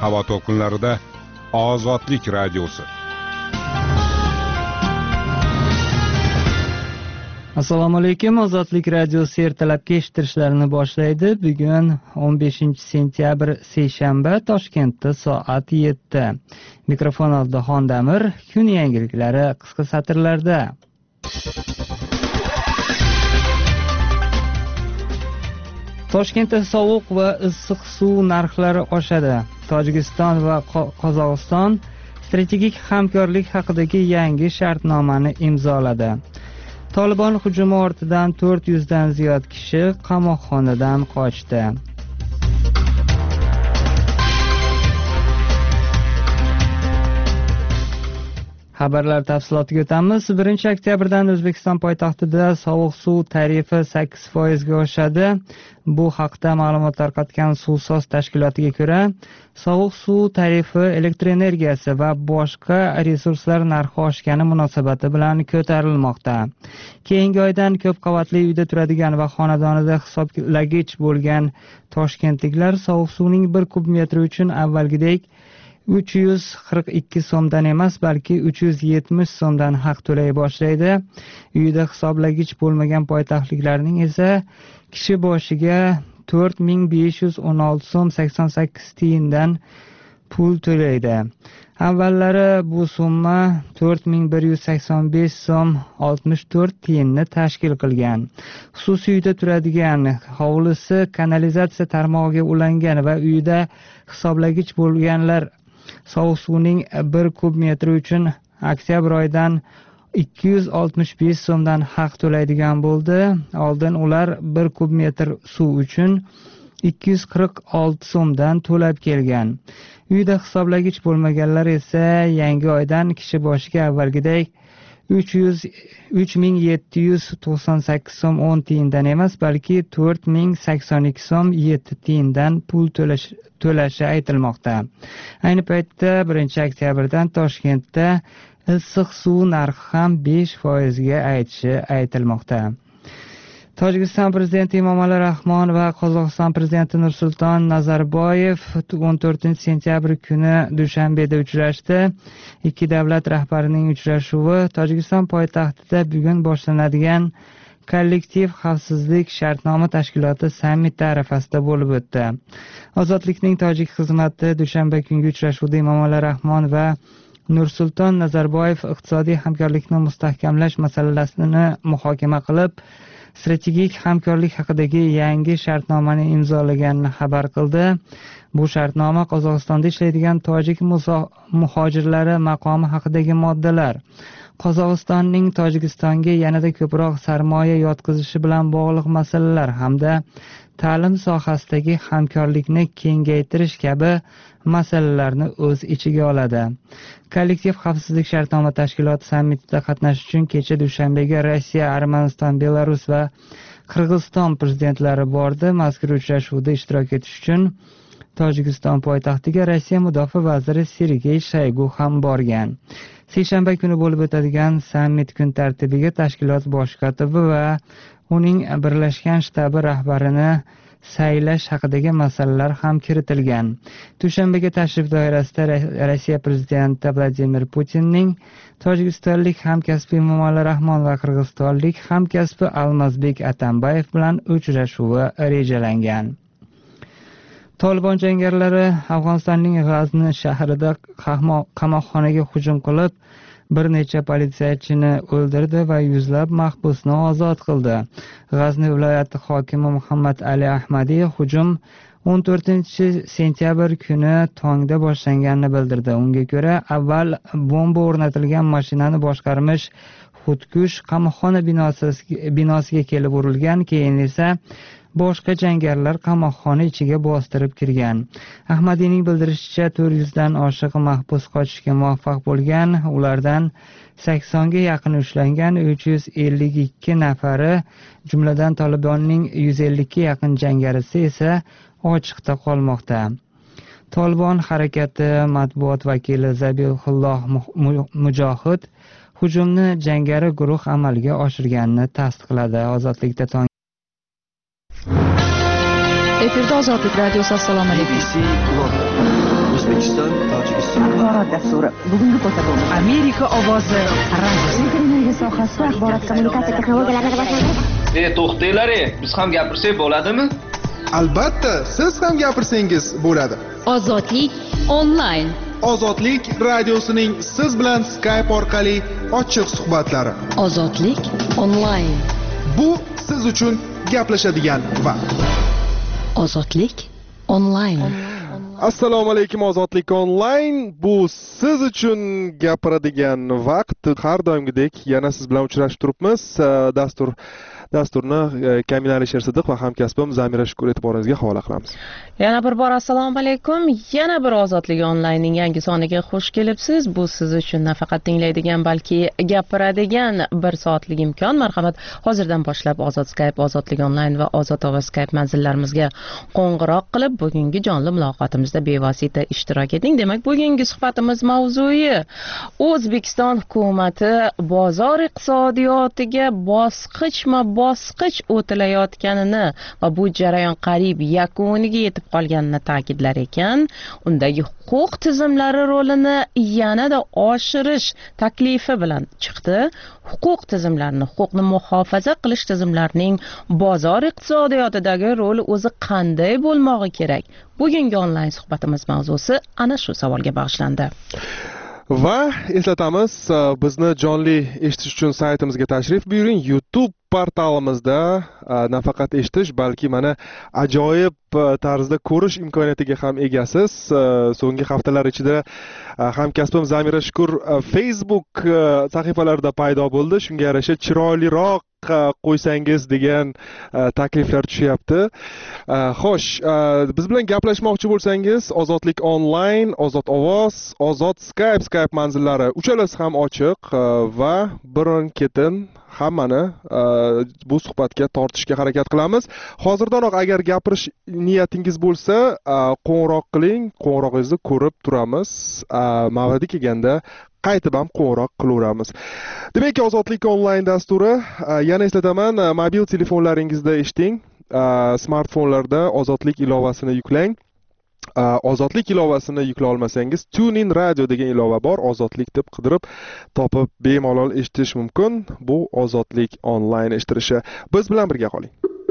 havo to'lqinlarida Ozodlik radiosi. Assalomu alaykum. Ozodlik radiosi ertalabki eshittirishlarini boshlaydi. Bugun 15 sentyabr seshanba, Toshkentda soat 7. Mikrofon oldida Xondamir. Kun yangiliklari qisqa satrlarda. Toshkentda sovuq va issiq suv narxlari oshadi. Tojikiston va Qozog'iston strategik hamkorlik haqidagi yangi shartnomani imzoladi. Tolibon hujumi ortidan 400 dan ziyod kishi qamoqxonadan qochdi. Xabarlar tafsilotiga o'tamiz. 1 oktyabrdan O'zbekiston poytaxtida sovuq suv tarifi 8% ga oshadi. Bu haqda ma'lumot tarqatgan Suvsoz tashkilotiga ko'ra, sovuq suv tarifi elektr energiyasi va boshqa resurslar narxi oshgani munosabati bilan ko'tarilmoqda. Keyingi oydan ko'p qavatli uyda turadigan va xonadonida hisoblagich bo'lgan toshkentliklar sovuq suvning 1 kub metri uchun avvalgidek 342 so'mdan emas, balki 370 so'mdan haq to'lay boshlaydi. Uyida hisoblagich bo'lmagan poytaxtliklarning esa kishi boshiga 4516 so'm 88 tiyindan pul to'laydi. Avvallari bu summa 4185 so'm 64 tiyinni tashkil qilgan. Xususiy uyda turadigan, hovlisi kanalizatsiya tarmog'iga ulangan va uyida hisoblagich bo'lganlar sovuq suvning 1 kub metri uchun oktyabr oyidan 265 so'mdan haq to'laydigan bo'ldi. Oldin ular 1 kub metr suv uchun 246 so'mdan to'lab kelgan. Uyda hisoblagich bo'lmaganlar esa yangi oydan kishi boshiga avvalgidek 3798 so'm 10 tiyindan emas, balki 4082 so'm 7 tiyindan pul to'lashi aytilmoqda. Ayni paytda 1 oktyabrdan Toshkentda issiq suv narxi ham 5% ga aytilmoqda. Tojikiston prezidenti Emomali Rahmon va Qozog'iston prezidenti Nursulton Nazarboyev 14 sentyabr kuni Dushanbeda uchrashdi. Ikki davlat rahbarining uchrashuvi Tojikiston poytaxtida bugun boshlanadigan kollektiv xavfsizlik shartnoma tashkiloti sammiti arafasida bo'lib o'tdi. Ozodlikning tojik xizmati dushanba kungi uchrashuvda Emomali Rahmon va Nursulton Nazarboyev iqtisodiy hamkorlikni mustahkamlash masalasini muhokama qilib, strategik hamkorlik haqidagi yangi shartnomani imzolaganini xabar qildi. Bu shartnoma Qozog'istonda ishlaydigan tojik muhojirlari maqomi haqidagi moddalar, Qozog'istonning Tojikistonga yanada ko'proq sarmoya yotqizishi bilan bog'liq masalalar hamda ta'lim sohasidagi hamkorlikni kengaytirish kabi masalalarni o'z ichiga oladi. Kollektiv xavfsizlik shartnoma tashkiloti sammitida qatnashish uchun kecha Dushanbega Rossiya, Armaniston, Belarus va Qirg'iziston prezidentlari bordi. Mazkur uchrashuvda ishtirok etish uchun Tojikiston poytaxtiga Rossiya mudofaa vaziri Sergey Shoygu ham borgan. Seshanba kuni bo'lib o'tadigan sammit kun tartibiga tashkilot bosh kotibi va uning birlashgan shtabi rahbarini saylash haqidagi masalalar ham kiritilgan. Dushanbaga tashrif doirasida Rossiya prezidenti Vladimir Putinning tojikistonlik hamkasbi Emomali Rahmon va qirg'izistonlik hamkasbi Almazbek Atambayev bilan uchrashuvi rejalangan. Tolibon jangarilari Afg'onistonning G'azni shahrida qamoqxonaga hujum qilib, bir necha politsiyachini o'ldirdi va yuzlab mahbusni ozod qildi. G'azni viloyati hokimi Muhammad Ali Ahmadiy hujum 14 sentyabr kuni tongda boshlanganini bildirdi. Unga ko'ra, avval bomba o'rnatilgan mashinani boshqarmish xudkush qamoqxona binosiga kelib urilgan, keyin esa boshqa jangarilar qamoqxona ichiga bostirib kirgan. Ahmadiyning bildirishicha 400 dan oshiq mahbus qochishga muvaffaq bo'lgan. Ulardan 80 ga yaqin ushlangan, 352 nafari, jumladan Tolibonning 150 ga yaqin jangarisi esa ochiqda qolmoqda. Tolibon harakati matbuot vakili Zabihulloh Mujohid hujumni jangari guruh amalga oshirganini tasdiqladi. Ozodlikda Efirda Ozodlik radiosi. Assalomu alaykum. Axborot dasturi. Bugungi ko'rsatuvimiz Amerika ovozi radiosi. Televiziya sohasida axborot kommunikatsiya texnologiyalarini rivojlantirish. To'xtanglar, biz ham gapirsak bo'ladimi? Albatta, siz ham gapirsangiz bo'ladi. Ozodlik onlayn. Ozodlik radiosining siz bilan Skype orqali ochiq suhbatlari. Ozodlik onlayn. Bu siz uchun gaplashadigan vaqt. Ozodlik onlayn. Assalomu alaykum, Ozodlik onlayn. Bu siz uchun gapiradigan vaqt. Har doimgidek yana siz bilan uchrashib turibmiz. Dasturni Kamila Alisher Sidiq va hamkasbim Zamira Shukur e'tiboringizga havola qilamiz. Yana bir bor assalomu alaykum. Yana bir Ozodlik onlaynning yangi soniga xush kelibsiz. Bu siz uchun nafaqat tinglaydigan, balki gapiradigan bir soatlik imkon. Marhamat, hozirdan boshlab Ozod Skype, Ozodlik onlayn va Ozod ovoz Skype manzillarimizga qo'ng'iroq qilib, bugungi jonli muloqotimizda bevosita ishtirok eting. Demak, bugungi suhbatimiz mavzui O'zbekiston hukumati bozor iqtisodiyotiga bosqich o'tilayotganini va bu jarayon qariyb yakuniga yetib qolganini ta'kidlar ekan, undagi huquq tizimlari rolini yanada oshirish taklifi bilan chiqdi. Huquq tizimlarini, huquqni muhofaza qilish tizimlarining bozor iqtisodiyotidagi roli o'zi qanday bo'lmog'i kerak? Bugungi onlayn suhbatimiz mavzusi ana shu savolga bag'ishlandi. Va eslatamiz, bizni jonli eshitish uchun saytimizga tashrif buyuring. YouTube portalimizda nafaqat eshitish, balki mana ajoyib tarzda ko'rish imkoniyatiga ham egasiz. So'nggi haftalar ichida hamkasbim Zamira Shukur Facebook sahifalarida paydo bo'ldi. Shunga yarasha chiroyliroq qo'ysangiz degan takliflar tushyapti. Xo'sh, biz bilan gaplashmoqchi bo'lsangiz, Ozodlik onlayn, Ozod ovoz, Ozod Skype manzillari uchalasi ham ochiq va birin-ketin hammani bu suhbatga tortishga harakat qilamiz. Hozirdanoq agar gapirish niyatingiz bo'lsa, qo'ng'iroq qiling, qo'ng'irog'ingizni ko'rib turamiz. Mav'idi kelganda qaytib ham qo'ng'iroq qilaveramiz. Demak, Ozodlik onlayn dasturi, yana eslataman, mobil telefonlaringizda eshiting, smartfonlarda Ozodlik ilovasini yuklang. Ozodlik ilovasini yuklay olmasangiz, TuneIn Radio degan ilova bor, Ozodlik deb qidirib topib bemalol eshitish mumkin. Bu Ozodlik onlayn eshitirishi. Biz bilan birga qoling.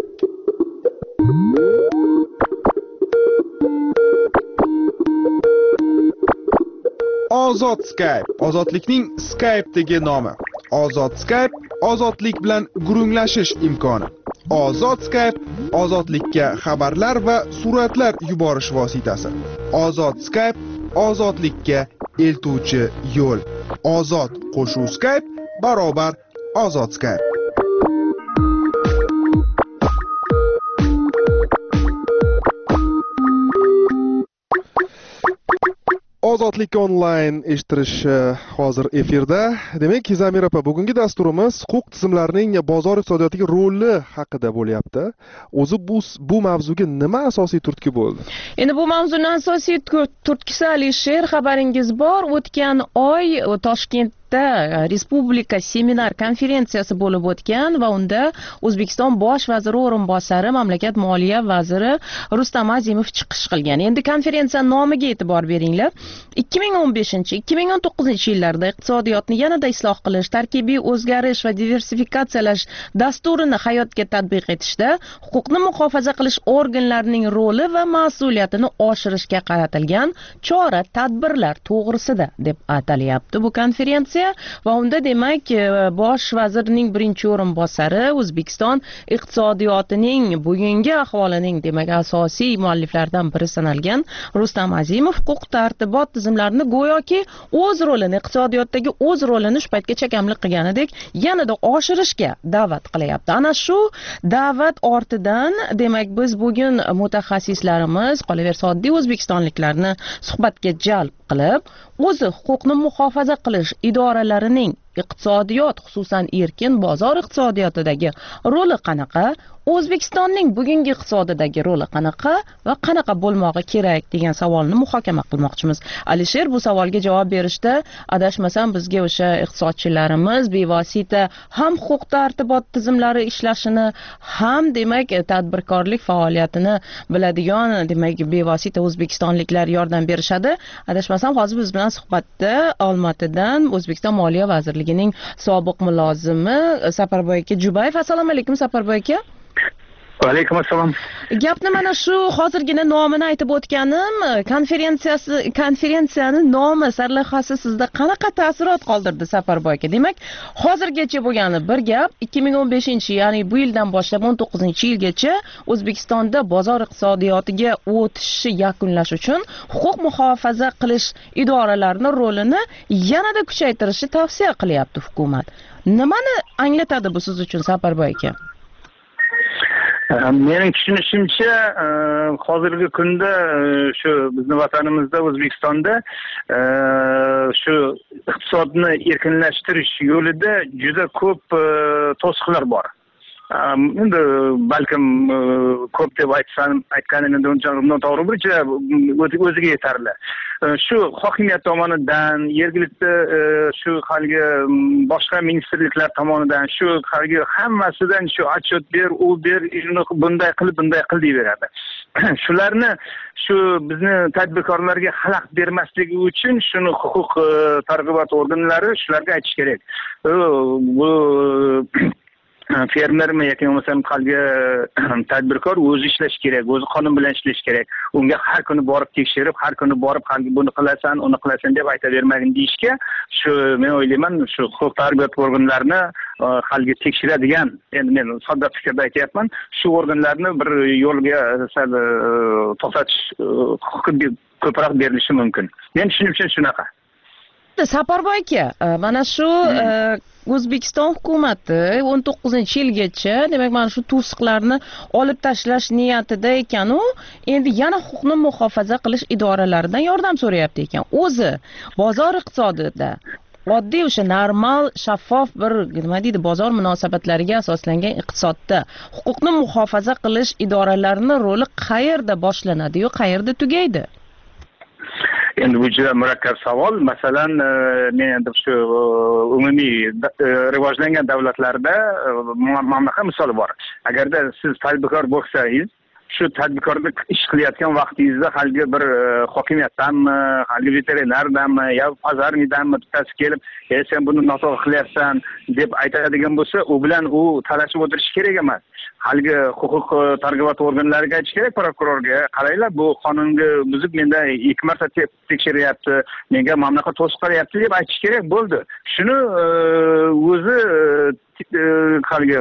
Ozod Skype, Ozodlikning Skype'dagi nomi. Ozod Skype, ozodlik bilan gurunglashish imkoni. Ozod Skype, ozodlikka xabarlar va suratlar yuborish vositasi. Ozod Skype, ozodlikka eltuvchi yo'l. Ozod qo'shuv Skype barobar Ozod Skype. Ozodlik onlayn eshittirishi hozir efirda. Demak, Zamira opa, bugungi dasturimiz huquq tizimlarining bozor iqtisodiyotiga roli haqida bo'lyapti. O'zi bu mavzuga nima asosiy turtki bo'ldi? Endi bu mavzuning asosiy turtkisi, Alisher, xabaringiz bor, o'tgan oy Toshkentda Respublika seminar konferensiyasi bo'lib o'tgan va unda O'zbekiston bosh vaziri o'rinbosari, mamlakat moliya vaziri Rustam Azimov chiqish qilgan. Endi konferensiya nomiga e'tibor beringlar. 2015-2019 yillarda iqtisodiyotni yanada isloh qilish, tarkibiy o'zgarish va diversifikatsiyalash dasturini hayotga tatbiq etishda huquqni muhofaza qilish organlarining roli va mas'uliyatini oshirishga qaratilgan chora-tadbirlar to'g'risida deb atalyapti bu konferensiya. Va unda demak bosh vazirning birinchi o'rinbosari, O'zbekiston iqtisodiyotining bugungi ahvolining demak asosiy mualliflaridan biri sanalgan Rustam Azimov huquq tartibot tizimlarini go'yoki o'z rolini, iqtisodiyotdagi o'z rolini shu paytgacha kamlik qilganidek yanada oshirishga da'vat qilyapti. Ana shu da'vat ortidan demak biz bugun mutaxassislarimiz, qolaversa oddiy o'zbekistonliklarni suhbatga jalb qilib, o'zi huquqni muhofaza qilish idoralarining iqtisodiyot, xususan erkin bozor iqtisodiyotidagi roli qanaqa, O'zbekistonning bugungi iqtisodidagi roli qanaqa va qanaqa bo'lmog'i kerak degan savolni muhokama qilmoqchimiz. Alisher bu savolga javob berishda adashmasam bizga o'sha iqtisodchilarimiz bevosita ham huquq tartibot tizimlari ishlashini, ham demak tadbirkorlik faoliyatini biladigan demak bevosita o'zbekistonliklar yordam berishadi. Adashmasam hozir biz bilan suhbatda Olmaotadan O'zbekiston Moliya vazirligining sobiq mulozimi Safarboy aka Jubayev. Assalomu alaykum Safarboy aka. Va alaykum assalom. Gapni mana shu hozirgina nomini aytib o'tganim, konferensiyani nomi, sarlavhasi sizda qanaqa taassurot qoldirdi Safarboy aka? Demak, hozirgacha bo'lgani bir gap, 2015, ya'ni bu yildan boshlab 19-yilgacha O'zbekistonda bozor iqtisodiyotiga o'tishni yakunlash uchun huquq muhofaza qilish idoralarining rolini yanada kuchaytirishni tavsiya qilyapti hukumat. Nimani anglatadi bu siz uchun Safarboy aka? Mening tushunishimcha, hozirgi kunda shu bizning vatanimizda O'zbekistonda shu iqtisodni erkinlashtirish yo'lida juda ko'p to'siqlar bor. Endi balkim ko'p deb aytganim endi uncha to'g'ri bo'lsa o'ziga yetarli. Shu hokimiyat tomonidan, yerlikda shu halgi boshqa ministerliklar tomonidan, shu halgi hammasidan shu отчет ber, u ber, bunday qil deyveradi. Shularni shu bizni tadbirkorlarga xalaqit bermasligi uchun shuni huquq targ'ibot organlari shularga aytish kerak. Bu fermermi yoki bo'lmasam qalga tadbirkor o'zi ishlash kerak, o'zi qonun bilan ishlash kerak. Unga har kuni borib tekshirib, har kuni borib qalga buni qilasan, uni qilasan deb aytavermagin deyishga, shu men o'ylayman, shu huquq tarbiya organlarini qalga tekshiradigan, endi men sodda fikrda aytyapman, shu organlarni bir yo'lga sal to'xtatish huquqi ko'proq berilishi mumkin. Men tushunishim shunaqa. Safarboy aka, mana shu O'zbekiston hukumati 19-yilgacha demak mana shu to'siqlarni olib tashlash niyatida ekan, u endi yana huquqni muhofaza qilish idoralaridan yordam so'rayapti ekan. O'zi bozor iqtisodida oddiy o'sha normal, shaffof bir nima deydi, bozor munosabatlariga asoslangan iqtisodda huquqni muhofaza qilish idoralarining roli qayerda boshlanadi yo qayerda tugaydi? Endi bu juda murakkab savol. Masalan, men endi shu umumiy rivojlangan davlatlarda mamlakat misoli bor. Agarda siz tadbirkor bo'lsangiz, shu tadbirkorlik ish qilayotgan vaqtingizda haligi bir hokimiyatdanmi, haligi veterinardanmi, yo pazarnidanmi bittasi kelib, sen buni noto'g'ri qilyapsan deb aytadigan bo'lsa, u bilan u talashib o'tirish kerak emas. Haligi huquq targ'ibot organlariga aytish kerak, prokurorga, qaranglar, bu qonunga buzib menda 2 marta tekshiryapti, menga mamlakat to'siq qilyapti deb aytish kerak bo'ldi. Shuni o'zi haligi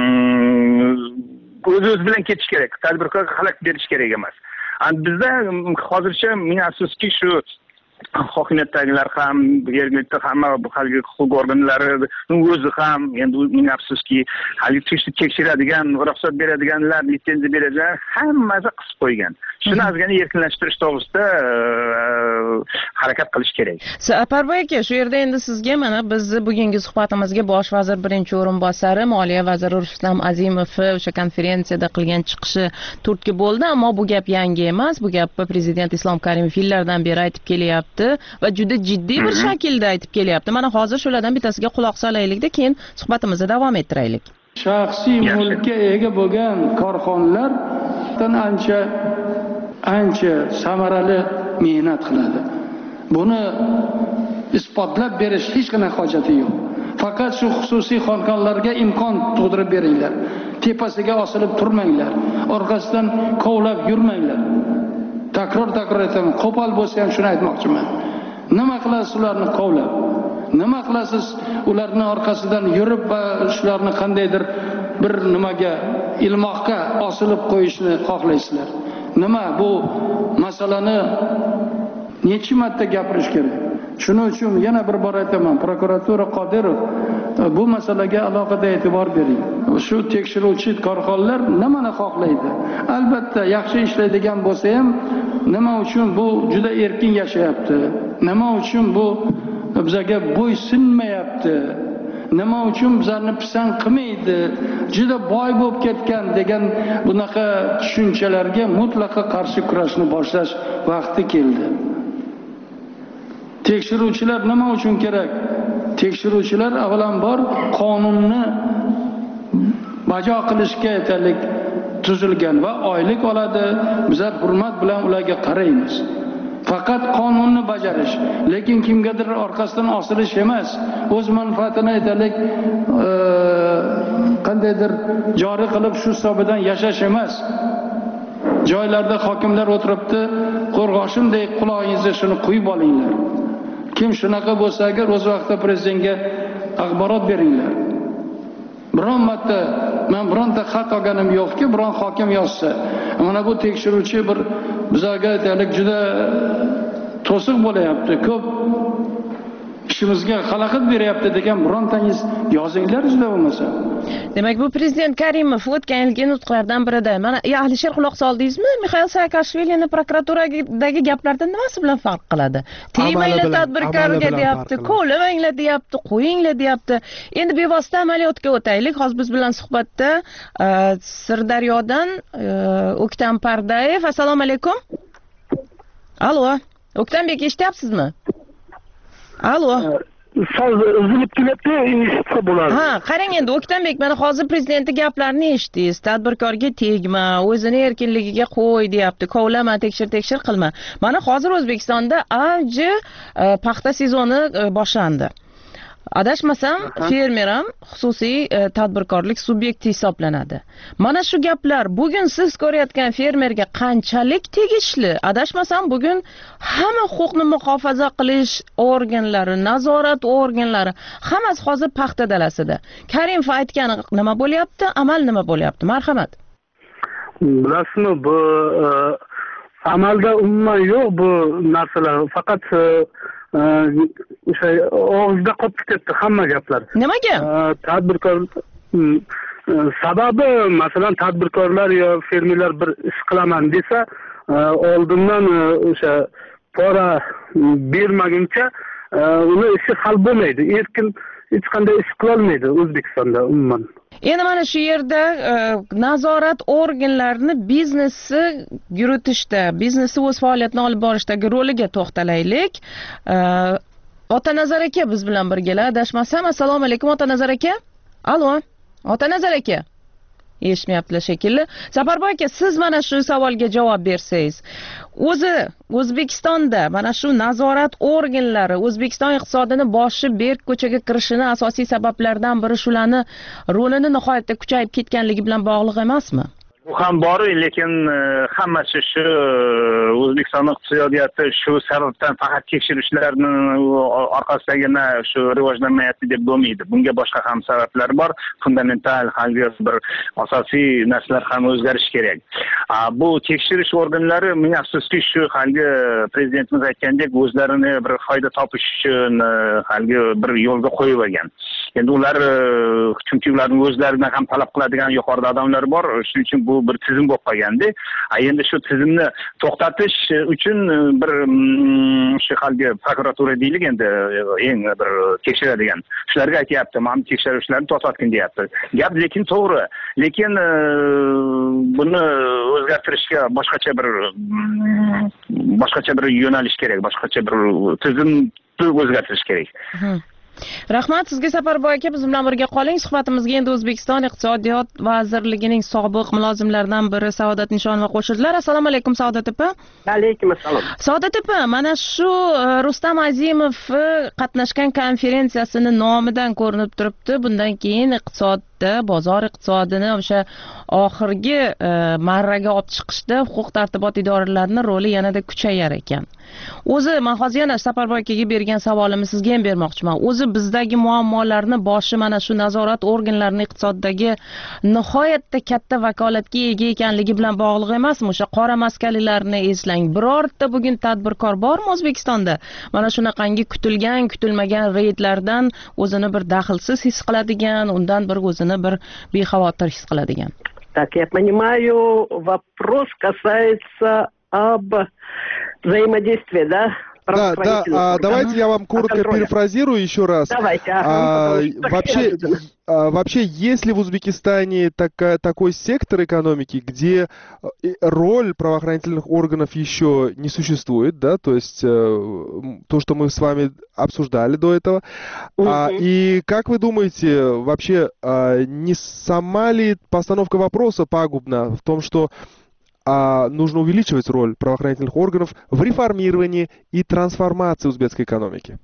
o'z bilan ketish kerak. Tadbirkorga xalaqit berish kerak emas. Bizda hozircha men afsuski shu hokimiyatdagilar ham, yerlikda hamma haligi huquq organlari o'zi ham endi men afsuski haligi tekshiradigan, ruxsat beradiganlar, litsenziya beradiganlar hammasi qisib qo'ygan. Shuni ozgina erkinlashtirish to'g'risida harakat qilish kerak. Safarboy aka, shu yerda endi sizga mana bizni bugungi suhbatimizga bosh vazir birinchi o'rinbosari, moliya vaziri Rustam Azimov o'sha konferensiyada qilgan chiqishi turtki bo'ldi, ammo bu gap yangi emas. Bu gapni prezident Islom Karimov yillardan beri aytib kelyapti va juda jiddiy bir shaklda aytib kelyapti. Mana hozir shulardan bittasiga quloq solaylik-da, keyin suhbatimizni davom ettiraylik. Shaxsiy mulkka ega bo'lgan korxonalardan ancha samarali mehnat qiladi. Buni isbotlab berish hech qanaqa hojati yo'q. Faqat shu xususiy korxonalarga imkon tug'dirib beringlar. Tepasiga osilib turmanglar. Orqasidan kovlab yurmanglar. Takror aytaman, qo'pol bo'lsa ham shuni aytmoqchiman. Nima qilasiz ularni kovlab? Nima qilasiz ularning orqasidan yurib va shularni qandaydir bir nimaga, ilmoqqa osilib qo'yishni xohlaysizlar? Nima bu masalani necha marta gapirish kerak? Shuning uchun yana bir bor aytaman, prokuratura Qodirov bu masalaga alohida e'tibor bering. Shu tekshiruvchi korxonalar nimani xohlaydi? Albatta, yaxshi ishlaydigan bo'lsa ham nima uchun bu juda erkin yashayapti? Nima uchun bu bizga bo'ysunmayapti nima uchun bizlarni pisand qilmaydi, juda boy bo'lib ketgan degan bunaqa tushunchalarga mutlaqo qarshi kurashni boshlash vaqti keldi. Tekshiruvchilar nima uchun kerak? Tekshiruvchilar avvalambor qonunni bajo qilishga aytaylik tuzilgan va oylik oladi. Bizlar hurmat bilan ularga qaraymiz. Faqat qonunni bajarish, lekin kimgadir orqasidan osilish emas, o'z manfaatini aytaylik qandaydir joriy qilib shu hisobidan yashash emas. Joylarda hokimlar o'tiribdi, qo'rg'oshinday quloqingizga shuni quyib olinglar. Kim shunaqa bo'lsa agar o'z vaqtida prezidentga axborot beringlar. Biron marta men bironta xat olganim yo'qki, biron hokim yozsa, mana bu tekshiruvchi bir bizlarga aytaylik juda to'siq bo'layapti, ko'p ishimizga xalaqit beryapti degan birontangiz yozinglar juda bo'lmasa. Demak, bu prezident Karimov o'tgan yilgi nutqlardan birida. Mana Alisher quloq soldingizmi? Mixail Saakashvilini prokuraturadagi gaplardan nimasi bilan farq qiladi? Tegmanglar tadbirkorga deyapti, qo'llamanglar deyapti, qo'yinglar deyapti. Endi bevosita amaliyotga o'taylik. Hozir biz bilan suhbatda Sirdaryodan O'ktam Pardayev. Assalomu alaykum. Allo, O'ktambek, eshityapsizmi? Allo. So'z uzilib kelibdi, eshitsa bo'ladi. Ha, qarang endi O'ktambek, mana hozir prezidentning gaplarini eshitdingiz. Tadbirkorga tegma, o'zini erkinligiga qo'y deyapti. Kovlama, tekshir qilma. Mana hozir O'zbekistonda avji paxta sezoni boshlandi. Adashmasam, fermer ham xususiy tadbirkorlik subyekti hisoblanadi. Mana shu gaplar bugun siz ko'rayotgan fermerga qanchalik tegishli? Adashmasam, bugun hamma huquqni muhofaza qilish organlari, nazorat organlari hammasi hozir paxta dalasida. Karimov aytgani nima bo'lyapti, amal nima bo'lyapti? Marhamat. Bilasizmi, bu amalda umuman yo'q bu narsalar. Faqat o'sha og'izda qolib ketdi hamma gaplar. Nimaga? Tadbirkor sababi, masalan, tadbirkorlar yo fermerlar bir ish qilaman desa, oldindan o'sha pora bermaguncha uni ishi hal bo'lmaydi. Erkin hech qanday ish qila olmaydi O'zbekistonda umuman. Endi mana shu yerda nazorat organlarini biznesni yuritishda, biznesni o'z faoliyatini olib borishdagi roliga to'xtalaylik. Otanazar aka biz bilan birgalar. Adashmasam, assalomu alaykum Otanazar aka. Allo, Otanazar aka. Eshitmayaptilar shekilli. Safarboy aka, siz mana shu savolga javob bersangiz. O'zi O'zbekistonda mana shu nazorat organlari O'zbekiston iqtisodini boshi berk ko'chaga kirishini asosiy sabablardan biri shularni rolini nihoyatda kuchayib ketganligi bilan bog'liq emasmi? Bu ham bor, lekin hammasi shu O'zbekiston iqtisodiyoti shu sababdan faqat tekshirishlarni orqasidagina shu rivojlanmayapti deb bo'lmaydi. Bunga boshqa ham sabablar bor. Fundamental, haligi bir asosiy narsalar ham o'zgarishi kerak. Bu tekshirish organlari, men afsuski shu haligi prezidentimiz aytgandek o'zlarini bir foyda topish uchun haligi bir yo'lga qo'yib olgan. Endi ular chunki ularning o'zlaridan ham talab qiladigan yuqorida odamlar bor. Shuning uchun bu bir tizim bo'lib qolganda, endi shu tizimni to'xtatish uchun bir shu haligi prokuratura deylik, endi eng bir tekshiradigan shularga aytyapti, mana tekshirishlarni to'xtatgin deyapti. Gap lekin to'g'ri, lekin buni o'zgartirishga boshqacha bir yo'nalish kerak, boshqacha bir tizimni o'zgartirish kerak. Rahmat sizga Safarboy aka, biz bilan birga qoling. Suhbatimizga endi O'zbekiston Iqtisodiyot vazirligining sobiq mulozimlaridan biri Saodat Nishonova qo'shildilar. Assalomu alaykum Saodat aka. Alaykum assalom. Saodat aka, mana shu Rustam Azimov qatnashgan konferensiyasini nomidan ko'rinib turibdi. Bundan keyin iqtisodda, bozor iqtisodini o'sha oxirgi marraga olib chiqishda huquq tartibot idoralarining roli yanada kuchayar ekan. O'zi men hozir yana Safarboy akaga bergan savolimni sizga ham bermoqchiman. O'zi bizdagi muammolarni boshi mana shu nazorat organlarining iqtisoddagi nihoyatda katta vakolatga ega ekanligi bilan bog'liq emasmi? O'sha qora maskalilarni eslang. Birorta bugun tadbirkor bormi O'zbekistonda? Mana shunaqangi kutilmagan reydlardan o'zini bir daxlsiz his qiladigan, undan bir o'zini bir bexavotir his qiladigan. Так, я понимаю, вопрос касается об взаимодействии, да, Да, давайте я вам коротко перефразирую еще раз. Давайте. Вообще, есть ли в Узбекистане такой сектор экономики, где роль правоохранительных органов еще не существует, да, то есть то, что мы с вами обсуждали до этого. И как вы думаете, вообще, не сама ли постановка вопроса пагубна в том, что нужно увеличивать роль правоохранительных органов в реформировании и трансформации узбекской экономики?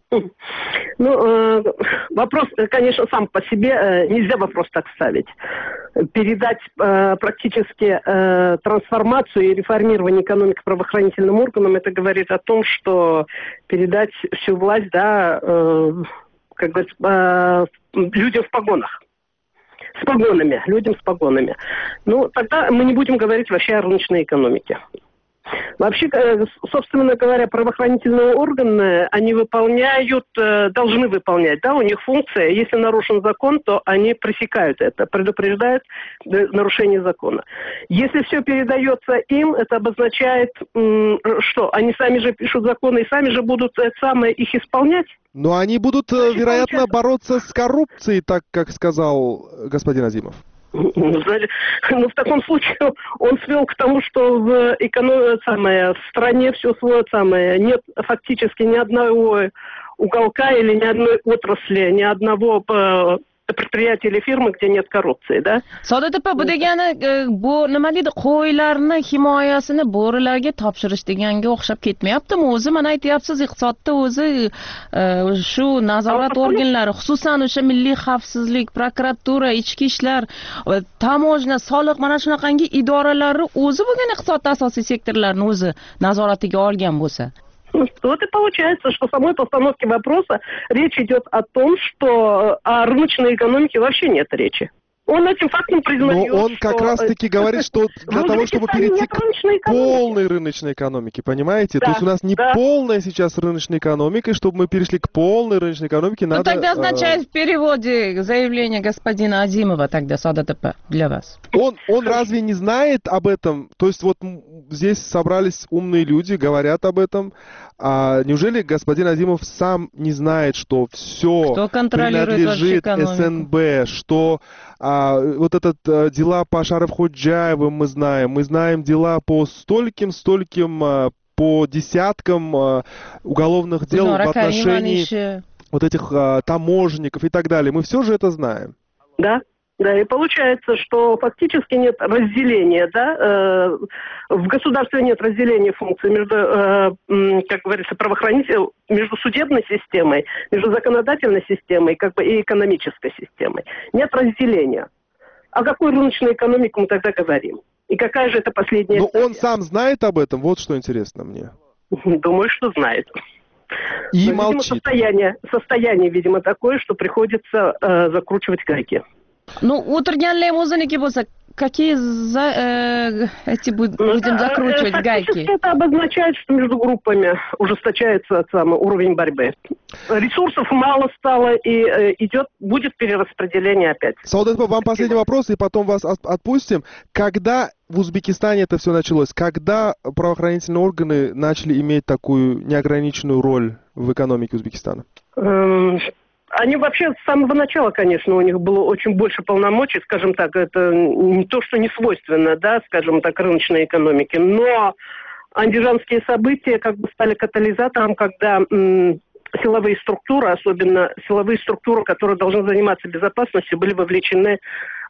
Ну, вопрос, конечно, сам по себе нельзя вопрос так ставить. Передать практически трансформацию и реформирование экономики правоохранительным органам, это говорит о том, что передать всю власть, да, как говорится, людям в погонах. С погонами, людям с погонами. Ну, тогда мы не будем говорить вообще о рыночной экономике. Вообще, собственно говоря, правоохранительные органы, они выполняют, должны выполнять, да, у них функция, если нарушен закон, то они пресекают это, предупреждают нарушение закона. Если все передается им, это обозначает, что они сами же пишут законы и сами же будут их исполнять. Но они будут, вероятно, бороться с коррупцией, так как сказал господин Азимов. Ну, в таком случае он свел к тому, что в стране все нет фактически ни одного уголка или ни одной отрасли, ни одного предприятия или фирмы, где нет коррupции, да? Saodat opa, bu degani bu nima deydi, qo'ylarni himoyasini bo'rilarga topshirish deganga o'xshab ketmayaptimi? O'zi mana aytyapsiz, iqtisodda o'zi shu nazorat organlari, xususan o'sha milliy xavfsizlik, prokuratura, ichki ishlar, tamojna, soliq, mana shunaqangi idoralarni o'zi bo'lgan iqtisodda asosiy sektorlarni o'zi nazoratiga olgan bo'lsa. Вот и получается, что в самой постановке вопроса речь идет о том, что о рыночной экономике вообще нет речи. Он этим фактом признает. Но он как раз-таки говорит, что для того, чтобы перейти к полной рыночной экономике, понимаете? Да, то есть у нас не полная сейчас рыночная экономика, и чтобы мы перешли к полной рыночной экономике, надо... Тогда означает в переводе заявление господина Азимова тогда, Saodat opa, для вас. Он разве не знает об этом? То есть вот здесь собрались умные люди, говорят об этом. А неужели господин Азимов сам не знает, что все принадлежит СНБ, что вот этот дела по Шариф-Ходжаевым мы знаем дела по стольким, по десяткам уголовных дел в отношении вот этих таможенников и так далее. Мы все же это знаем. Да, и получается, что фактически нет разделения, да, в государстве нет разделения функций между, как говорится, между судебной системой, между законодательной системой, и экономической системой. Нет разделения. О какой рыночной экономике мы тогда говорим? И какая же это последняя... Но он сам знает об этом, вот что интересно мне. Думаю, что знает. И молчит. Состояние, видимо, такое, что приходится закручивать гайки. Ну, o'tirganlar o'ziniki bo'lsa, какие эти будем закручивать гайки? Это обозначает, что между группами ужесточается уровень борьбы. Ресурсов мало стало, и будет перераспределение опять. Saodat opa, вам последний вопрос, и потом вас отпустим. Когда в Узбекистане это все началось? Когда правоохранительные органы начали иметь такую неограниченную роль в экономике Узбекистана? Они вообще с самого начала, конечно, у них было очень больше полномочий, скажем так, это не то, что не свойственно, да, скажем так, рыночной экономике, но андижанские события как бы стали катализатором, когда силовые структуры, особенно силовые структуры, которые должны заниматься безопасностью, были вовлечены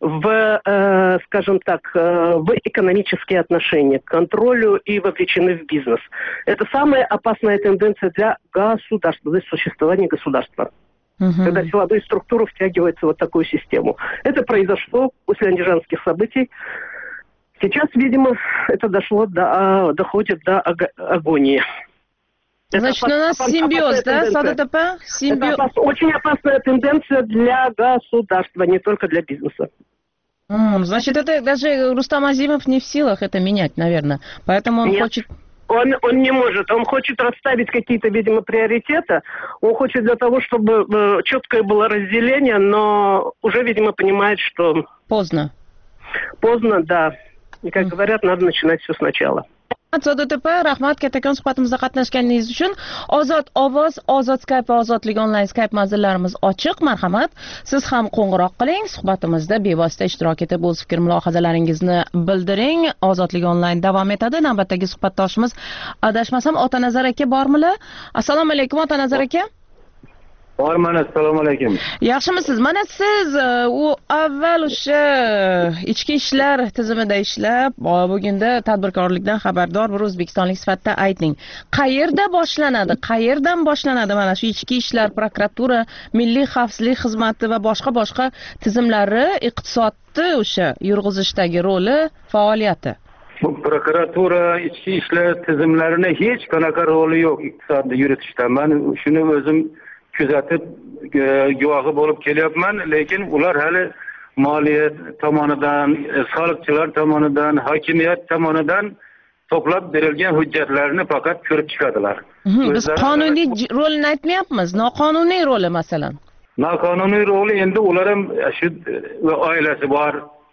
в, скажем так, в экономические отношения, к контролю и вовлечены в бизнес. Это самая опасная тенденция для государства, для существования государства. Когда силовые структуры втягиваются в вот такую систему. Это произошло после андижанских событий. Сейчас, видимо, это доходит до агонии. Значит, у нас симбиоз, да, Saodat opa? Это очень опасная тенденция для государства, не только для бизнеса. Значит, это даже Рустам Азимов не в силах это менять, наверное. Поэтому он хочет... Он не может. Он хочет расставить какие-то, видимо, приоритеты. Он хочет для того, чтобы четкое было разделение, но уже, видимо, понимает, что... Поздно. Поздно, да. И, как говорят, надо начинать все сначала. Saodat opa, rahmat kattakon suhbatimizda qatnashganingiz uchun. Ozod ovoz, ozod Skype va ozodlik onlayn Skype manzillarimiz ochiq. Marhamat, siz ham qo'ng'iroq qiling, suhbatimizda bevosita ishtirok etib o'z fikr mulohazalaringizni bildiring. Ozodlik onlayn davom etadi. Navbatdagi suhbatdoshimiz adashmasam Otanazar aka bormilar? Assalomu alaykum Otanazar aka. Borman, assalomu alaykum. Yaxshimisiz? Mana siz u avval o'sha ichki ishlar tizimida ishlab, bugunda tadbirkorlikdan xabardor bir o'zbekistonlik sifatida ayting. Qayerda boshlanadi? Qayerdan boshlanadi mana shu ichki ishlar, prokuratura, milliy xavfsizlik xizmati va boshqa tizimlari iqtisodni o'sha yurg'izishdagi roli, faoliyati? Prokuratura, ichki ishlar tizimlarini hech qanaqa roli yo'q iqtisodni yuritishda. Men shuni o'zim kuzatib guvohi bo'lib kelyapman, lekin ular hali moliya tomonidan, soliqchilar tomonidan, hokimiyat tomonidan to'plab berilgan hujjatlarni faqat ko'rib chiqadilar. Biz qonuniy rolini aytmayapmiz, noqonuniy roli masalan. Noqonuniy roli endi ular ham shu oilasi bor.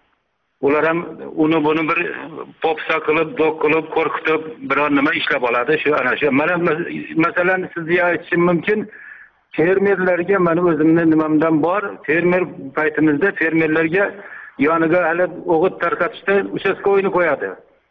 Ular ham uni buni bir popsa qilib, do'q qilib, qo'rqitib biror nima ishlab oladi. Shu ana shu. Mana masalan sizga aytishim mumkin. Fermerlarga mana o'zimni nimamdan bor. Fermer paytimizda fermerlarga yoniga hali o'g'it tarqatishda uchastkoyni qo'yadi.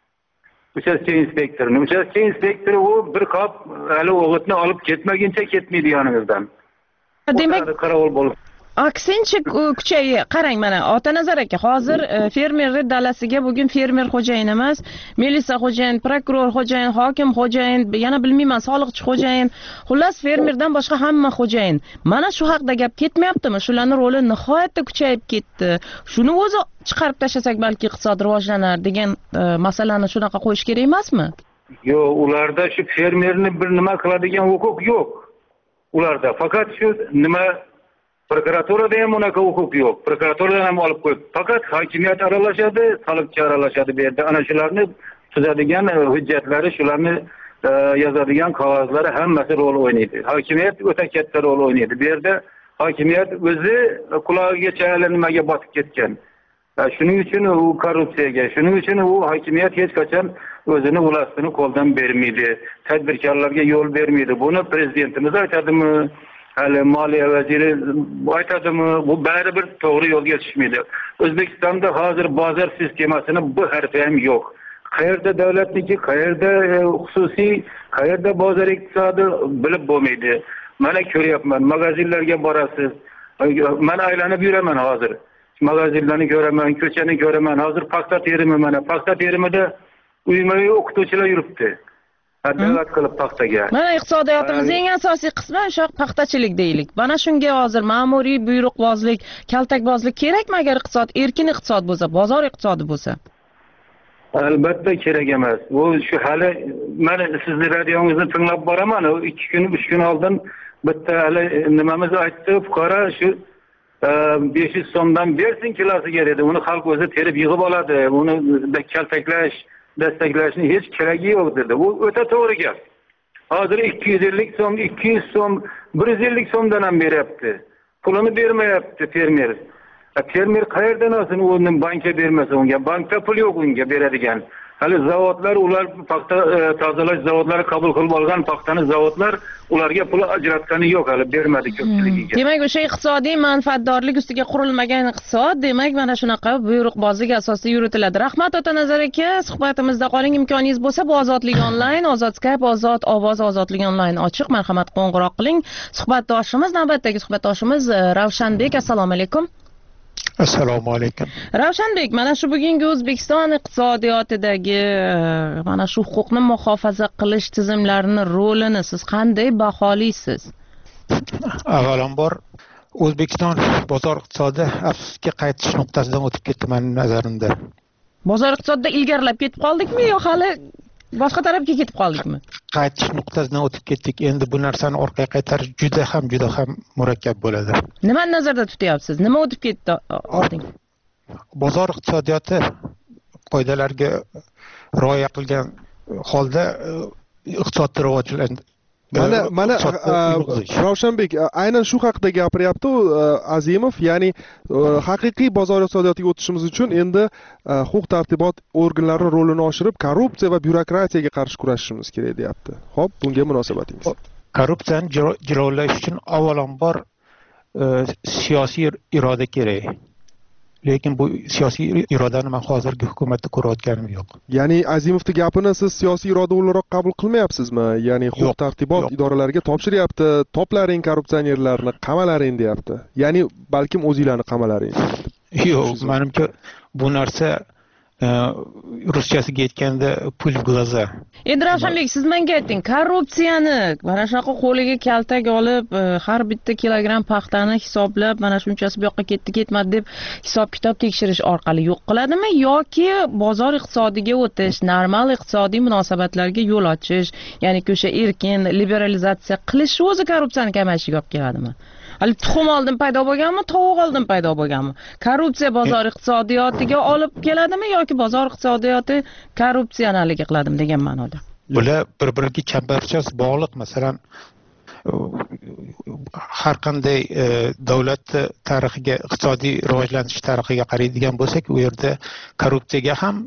Uchastka inspektorini. Uchastka inspektori u bir qop hali o'g'itni olib ketmaguncha ketmaydi yoningizdan. Demak, qarovul bo'lib. aksincha kuchayib, qarang mana Otanazar aka, hozir fermerlar dalasiga bugun fermer xo'jayin emas, militsiya xo'jayin, prokuror xo'jayin, hokim xo'jayin, yana bilmayman, soliqchi xo'jayin, xullas fermerdan boshqa hamma xo'jayin. Mana shu haqda gap ketmayaptimi? Shularning roli nihoyatda kuchayib ketdi. Shuni o'zi chiqarib tashlasak balki iqtisod rivojlanar degan masalani shunaqa qo'yish kerak emasmi? Yo'q, ularda shu fermerni bir nima qiladigan huquq yo'q. Ularda faqat shu nima prokuraturada ham unaqa huquq yo'q. Prokuraturadan ham olib qo'yib, faqat hokimiyat aralashadi, soliqchi aralashadi bu yerda. Ana shularni tuzadigan hujjatlari, shularni yozadigan qog'ozlari hammasi rol o'ynaydi. Hokimiyat o'ta katta rol o'ynaydi. Bu yerda hokimiyat o'zi qulog'igacha nimaga botib ketgan. Shuning uchun u korrupsiyaga, shuning uchun u hokimiyat hech qachon o'zini ulastini qo'ldan bermaydi. Tadbirkorlarga yo'l bermaydi. Buni prezidentimiz aytadimi? Hali moliya vaziri aytadimi? Bu baribir to'g'ri yo'lga tushmaydi. O'zbekistonda hozir bozor sistemasini bu harfi ham yo'q. Qayerda davlatniki, qayerda xususiy, qayerda bozor iqtisodi bilib bo'lmaydi. Mana ko'ryapman, magazinlarga borasiz. Men aylanib yuraman hozir. Magazinlarni ko'raman, ko'chani ko'raman. Hozir paxta terimi mana, paxta terimida uyma-uy o'qituvchilar yuribdi. Da'vat qilib paxtaga. Mana iqtisodiyotimizning eng asosiy qismi o'sha paxtachilik deylik. Mana shunga hozir ma'muriy buyruqbozlik, kaltakbozlik kerakmi agar iqtisod erkin iqtisod bo'lsa, bozor iqtisodi bo'lsa? Albatta kerak emas. Bu shu hali men sizni radiongizni tinglab boraman. 2 kun, 3 kun oldin bitta hali nimamiz aytdi, fuqaro shu 500 so'mdan bersin kilosiga dedi. Uni xalq o'zi terib yig'ib oladi. Uni kaltaklash, dastaklashni hech keragi yo'q dedi. Bu o'ta to'g'ri gap. Hozir 250 so'm, 200 so'm, 150 so'mdan ham beryapti. Pulini bermayapti fermer. Fermer qayerdan olsin, uni bankka bermasa unga, bankda pul yo'q unga beradigan. Hali zavodlar, ular paxta tozalash zavodlari qabul qilib olgan paxtani zavodlar ularga pul ajratgani yo'q, hali bermadi ko'pchiligiga. Demak, o'sha iqtisodiy manfaatdorlik ustiga qurilmagan iqtisod, demak, mana shunaqa buyruqbozlik asosida yuritiladi. Rahmat Otanazar aka, suhbatimizda qoling, imkoningiz bo'lsa, bu Ozodlik onlayn, Ozod Skype, Ozod ovoz, Ozodlik onlayn ochiq. Marhamat, qo'ng'iroq qiling. Suhbatdoshimiz, navbatdagi suhbatdoshimiz Ravshanbek, assalomu alaykum. Assalomu alaykum. Ravshanbek, mana shu bugungi O'zbekiston iqtisodiyotidagi mana shu huquqni muhofaza qilish tizimlarining rolini siz qanday baholaysiz? Avvalambor O'zbekiston bozor iqtisodi afsuski qaytish nuqtasidan o'tib ketdi mening nazarimda. Bozor iqtisodida ilgarilab ketib qoldikmi yo hali boshqa tarafga ketib qoldikmi? Qaytish nuqtasidan o'tib ketdik. Endi bu narsani orqaga qaytarish juda ham murakkab bo'ladi. Nimani nazarda tutyapsiz? Nima o'tib ketdi oldin? Bozor iqtisodiyoti qoidalarga rioya qilgan holda iqtisodni mana Ravshanbek aynan shu haqida gapiryapti Azimov, ya'ni haqiqiy bozor iqtisodiyotiga o'tishimiz uchun endi huquq tartibot organlari rolini oshirib korrupsiya va byurokratiyaga qarshi kurashishimiz kerak deyapti. Xo'p, bunga munosabatingiz? Korrupsiyani jilolash uchun avvalambor siyosiy iroda kerak. Lekin bu siyosiy irodani men hozirgi hukumatda ko'rayotganim yo'q. Ya'ni Azimovning gapini siz siyosiy iroda o'laroq qabul qilmayapsizmi? Ya'ni huquq tartibot idoralariga topshiryapti, toplaring korrupsionerlarni, qamalaring deyapti. Ya'ni balkim o'zinglarni qamalaring. Yo'q, menimcha bu narsa ruschasiga aytganda pul в глаза. Endi Ravshanbek, siz menga ayting, korrupsiyani mana shunaqa qo'liga kaltak olib, har bitta kilogramm paxtani hisoblab, mana shunchasi bu yoqqa ketmadi deb hisob-kitob tekshirish orqali yo'q qiladimi yoki bozor iqtisodiga o'tish, normal iqtisodiy munosabatlarga yo'l ochish, ya'ni o'sha erkin liberalizatsiya qilish o'zi korrupsiyani kamayishiga olib keladimi? Hali tuxum oldin paydo bo'lganmi, tovuq oldin paydo bo'lganmi? Korrupsiya bozor iqtisodiyotiga olib keladimi yoki bozor iqtisodiyoti korrupsiyani haliga qiladimi degan ma'noda? Bular bir-biriga chambarchas bog'liq. Masalan, har qanday davlat tarixiga, iqtisodiy rivojlanish tarixiga qaraydigan bo'lsak, u yerda korrupsiyaga ham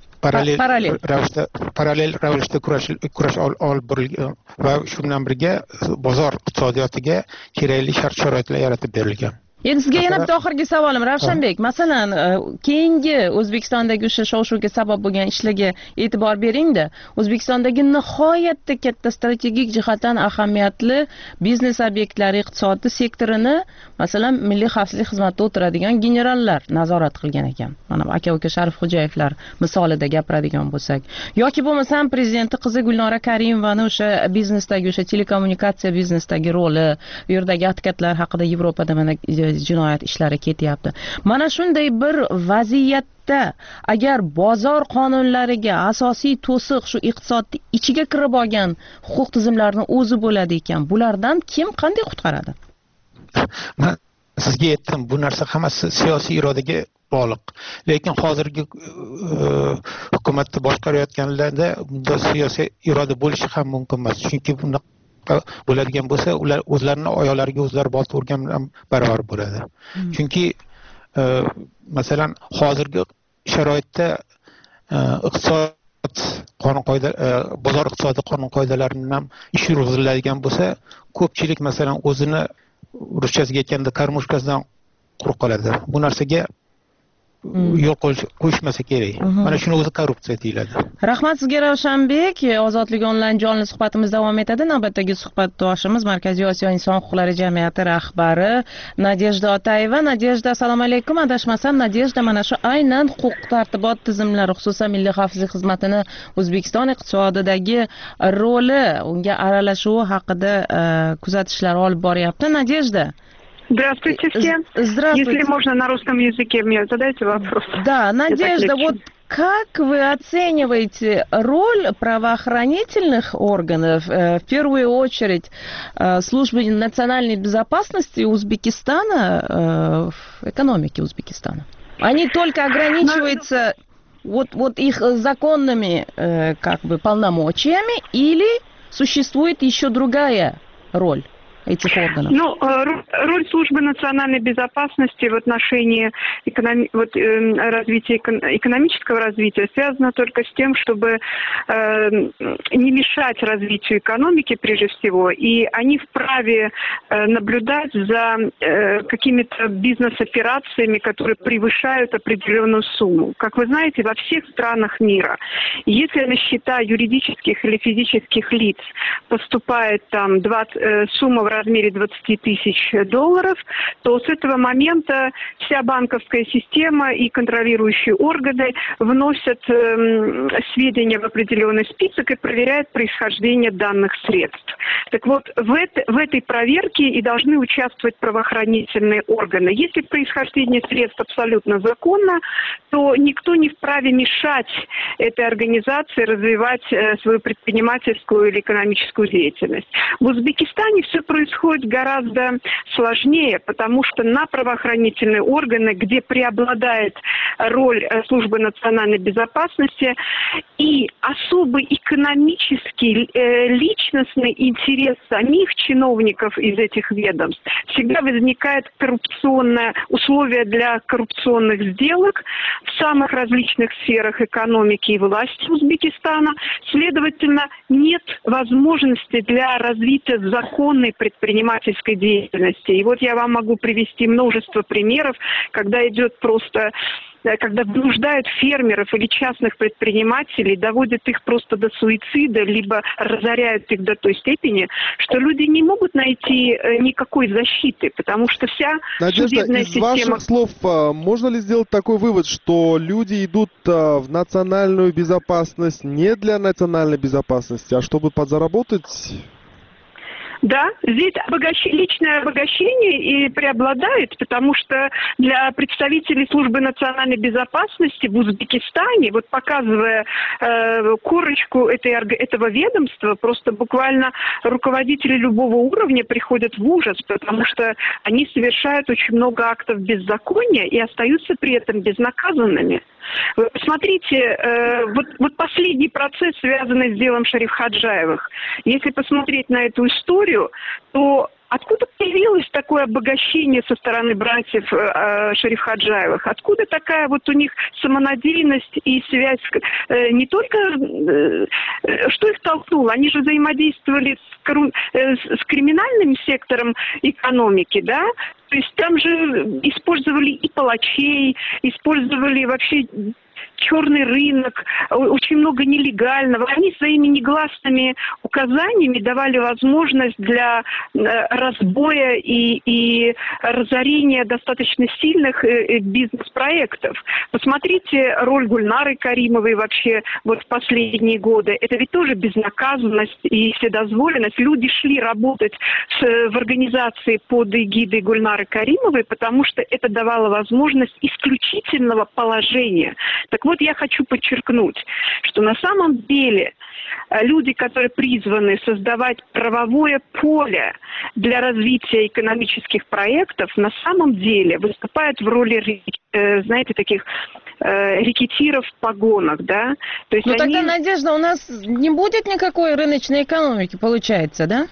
parallel ravishda kurash olib borilgan va shu bilan birga bozor iqtisodiyotiga kerakli shart-sharoitlar yaratib berilgan. Endi sizga yana bitta oxirgi savolim, Ravshanbek. Masalan, keyingi O'zbekistondagi o'sha shov-shuvga sabab bo'lgan ishlarga e'tibor bering-da. O'zbekistondagi nihoyatda katta strategik jihatdan ahamiyatli biznes obyektlari iqtisodiy sektorini, masalan, Milliy xavfsizlik xizmatida o'tiradigan generallar nazorat qilgan ekan. Mana aka-uka Sharifxo'jayevlar misolida gapiradigan bo'lsak, yoki bo'lmasam prezidentning qizi Gulnora Karimovani o'sha biznesdagi, o'sha telekommunikatsiya biznesdagi roli, u yerdagi advokatlar haqida Yevropada mana jinoyat ishlari ketyapti. Mana shunday bir vaziyatda agar bozor qonunlariga asosiy to'siq shu iqtisodning ichiga kirib olgan huquq tizimlarini o'zi bo'ladi ekan, bulardan kim qanday qutqaradi? Men sizga aytdim, bu narsa hammasi siyosiy irodaga bog'liq. Lekin hozirgi hukumatni boshqarayotganlarda bunda siyosiy iroda bo'lishi ham mumkin emas. Chunki bunda bo'ladigan bo'lsa, ular o'zlarining oyoqlariga o'zlari bolta urgan bilan barobar bo'ladi. Chunki masalan, hozirgi sharoitda iqtisod bozor iqtisodi qonun qoidalarining ham ish yurg'iziladigan bo'lsa, ko'pchilik masalan o'zini ruschasiga aytganda karmushkasidan quruq qoladi. Bu narsaga yo'l qo'yishmasa kerak. Mana shuni o'zi korrupsiya deyiladi. Rahmat sizga Ravshanbek. Ozodlik onlayn jonli suhbatimiz davom etadi. Navbatdagi suhbatdoshimiz Markaziy Osiyo inson huquqlari jamiyati rahbari Nadejda Otayeva. Nadejda, assalomu alaykum. Adashmasam, Nadejda mana shu aynan huquq tartibot tizimlari, xususan Milliy xavfsizlik xizmatini O'zbekiston iqtisodidagi roli, unga aralashuvi haqida kuzatishlar olib boryapti. Nadejda. Здравствуйте всем. Здравствуйте. Если можно на русском языке, мне задайте вопрос. Да, Надежда, вот как вы оцениваете роль правоохранительных органов, в первую очередь службы национальной безопасности Узбекистана в экономике Узбекистана? Они только ограничиваются вот их законными полномочиями или существует еще другая роль этих органов? Ну, роль службы национальной безопасности в отношении развития, экономического развития связана только с тем, чтобы не мешать развитию экономики прежде всего, и они вправе наблюдать за какими-то бизнес-операциями, которые превышают определенную сумму. Как вы знаете, во всех странах мира, если на счета юридических или физических лиц поступает там сумма в размере $20 тысяч, то с этого момента вся банковская система и контролирующие органы вносят сведения в определенный список и проверяют происхождение данных средств. Так вот, в этой проверке и должны участвовать правоохранительные органы. Если происхождение средств абсолютно законно, то никто не вправе мешать этой организации развивать свою предпринимательскую или экономическую деятельность. В Узбекистане все происходит происходит гораздо сложнее, потому что на правоохранительные органы, где преобладает роль службы национальной безопасности и особый экономический, личностный интерес самих чиновников из этих ведомств, всегда возникает коррупционное условие для коррупционных сделок в самых различных сферах экономики и власти Узбекистана. Следовательно, нет возможности для развития законной предпринимательской деятельности. И вот я вам могу привести множество примеров, когда идет просто... когда вынуждают фермеров или частных предпринимателей, доводят их просто до суицида, либо разоряют их до той степени, что люди не могут найти никакой защиты, потому что вся судебная система... Надежда, из ваших слов можно ли сделать такой вывод, что люди идут в национальную безопасность не для национальной безопасности, а чтобы подзаработать? Да, здесь личное обогащение и преобладает, потому что для представителей службы национальной безопасности в Узбекистане, вот показывая корочку этого ведомства, просто буквально руководители любого уровня приходят в ужас, потому что они совершают очень много актов беззакония и остаются при этом безнаказанными. Вы посмотрите, вот последний процесс, связанный с делом Шариф-Ходжаевых. Если посмотреть на эту историю, то откуда появилось такое обогащение со стороны братьев Шариф-Ходжаевых? Откуда такая вот у них самонадеянность и связь? Не только... Что их толкнуло? Они же взаимодействовали с криминальным сектором экономики, да? То есть там же использовали и палачей, использовали вообще черный рынок, очень много нелегального. Они своими негласными указаниями давали возможность для разбоя и разорения достаточно сильных бизнес-проектов. Посмотрите роль Гульнары Каримовой вообще вот в последние годы. Это ведь тоже безнаказанность и вседозволенность. Люди шли работать в организации под эгидой Гульнары Каримовой, потому что это давало возможность исключительного положения. Так вот, я хочу подчеркнуть, что на самом деле люди, которые призваны создавать правовое поле для развития экономических проектов, на самом деле выступают в роли, знаете, таких рекетиров в погонах, да? То есть тогда, Надежда, у нас не будет никакой рыночной экономики, получается, да?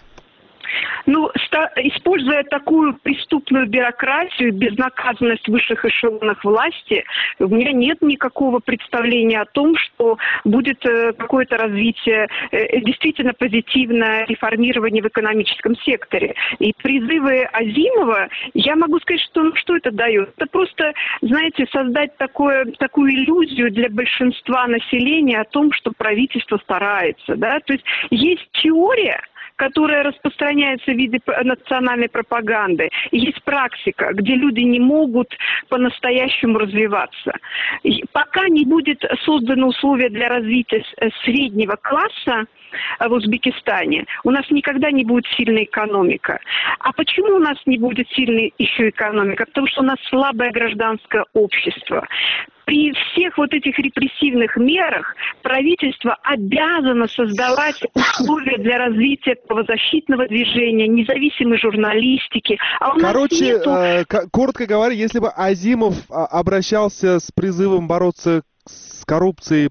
Ну, используя такую преступную бюрократию, безнаказанность высших эшелонов власти, у меня нет никакого представления о том, что будет какое-то развитие, действительно позитивное реформирование в экономическом секторе. И призывы Азимова, я могу сказать, что это дает. Это просто, знаете, создать такую иллюзию для большинства населения о том, что правительство старается. Да? То есть есть теория, которая распространяется в виде национальной пропаганды. И есть практика, где люди не могут по-настоящему развиваться. И пока не будет созданы условия для развития среднего класса в Узбекистане, у нас никогда не будет сильная экономика. А почему у нас не будет сильной еще экономика? Потому что у нас слабое гражданское общество. При всех вот этих репрессивных мерах правительство обязано создавать условия для развития правозащитного движения, независимой журналистики. А у нас нету... коротко говоря, если бы Азимов обращался с призывом бороться с коррупцией,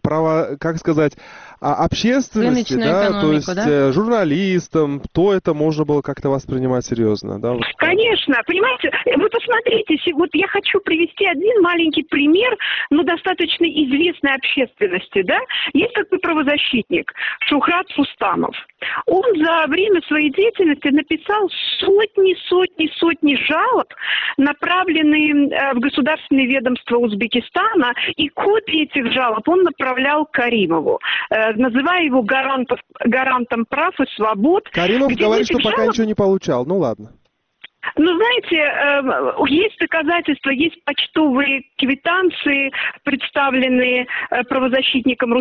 общественности, да, то есть журналистам, то это можно было как-то воспринимать серьезно, да? Вот. Конечно, понимаете, вы посмотрите, вот я хочу привести один маленький пример, но достаточно известной общественности, да. Есть такой правозащитник Шухрат Рустамов. Он за время своей деятельности написал сотни жалоб, направленные в государственные ведомства Узбекистана, и копии этих жалоб он направлял Каримову, называя его гарантом прав и свобод. Каримов говорит, что пока ничего не получал. Ну ладно. Ну, знаете, есть доказательства, есть почтовые квитанции, представленные правозащитником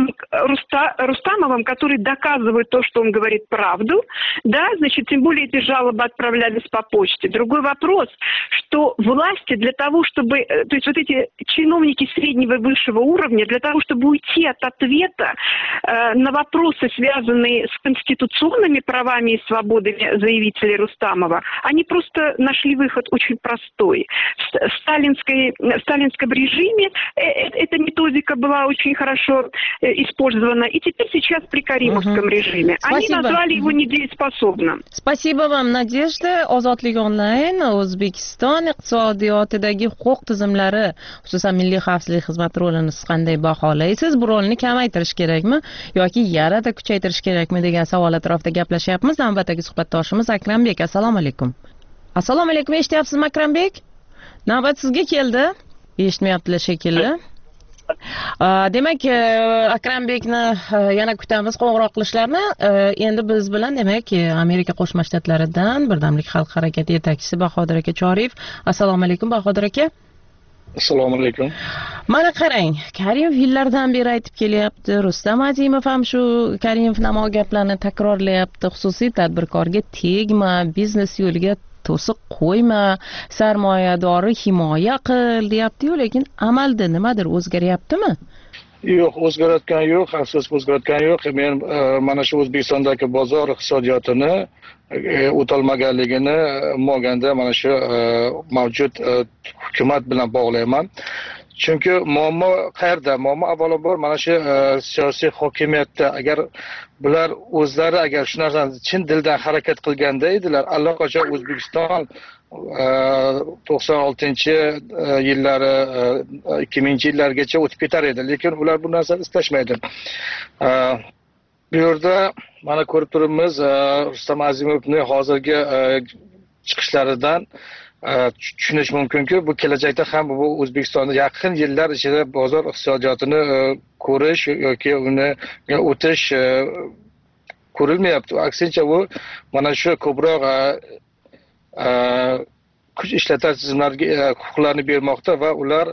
Рустамовым, которые доказывают то, что он говорит правду. Да, значит, тем более эти жалобы отправлялись по почте. Другой вопрос, что власти для того, чтобы, то есть вот эти чиновники среднего и высшего уровня, для того, чтобы уйти от ответа, на вопросы, связанные с конституционными правами и свободами заявителей Рустамова, они просто нашли выход очень простой. В сталинском режиме эта методика была очень хорошо использована, и теперь сейчас при каримовском режиме. Они назвали его недееспособным. Спасибо вам, Надежда. Ozodlik onlayn O'zbekiston iqtisodiyotidagi huquq tizimlari, xususan milliy xavfsizlik xizmati rolini siz qanday baholaysiz? Bu rolni kamaytirish kerakmi yoki yanada kuchaytirish kerakmi degan savol atrofida gaplashyapmiz. Navbatdagi suhbatdoshimiz Akrambek. Assalomu alaykum. Assalomu alaykum, eshityapsizmi Akrambek? Navbat sizga keldi. Eshitmayaptilar shekilli. Demak, Akrambekni yana kutamiz qo'ng'iroq qilishlarini. Endi biz bilan demak Amerika Qo'shma Shtatlaridan Birdamlik xalq harakati yetakchisi Bahodir aka Chorif. Assalomu alaykum Bahodir aka. Assalomu alaykum. Mana qarang, Karimov yillardan beri aytib kelyapti. Rustam Azimov ham shu Karimov namo gaplarni takrorlayapti. Xususiy tadbirkorga tegma, biznes yo'liga to'siq qo'yma, sarmoyadorni himoya qil deyapti-yu, lekin amalda nimadir o'zgaryaptimi? Yo'q, o'zgarayotgani yo'q, afsuski o'zgarayotgani yo'q. Men mana shu O'zbekistondagi bozor iqtisodiyotini o'tolmaganligini moganda mana shu mavjud hukumat bilan bog'layman. Chunki muammo qayerda? Muammo avvalambor mana shu siyosiy hokimiyatda. Agar bular o'zlari agar shu narsani chin dildan harakat qilganda edilar, allaqachon O'zbekiston 96-yillari 2000-yillargacha o'tib ketar edi, lekin ular bu narsani istashmaydi. Bu yerda mana ko'rib turibmiz, Rustam Azimovning hozirgi chiqishlaridan tushunish mumkinki, bu kelajakda ham bu O'zbekistonda yaqin yillar ichida bozor iqtisodiyotini ko'rish yoki uni o'tish ko'rilmayapti. Aksincha u mana shu ko'proq kuch ishlatish tizimlariga huquqlarni bermoqda va ular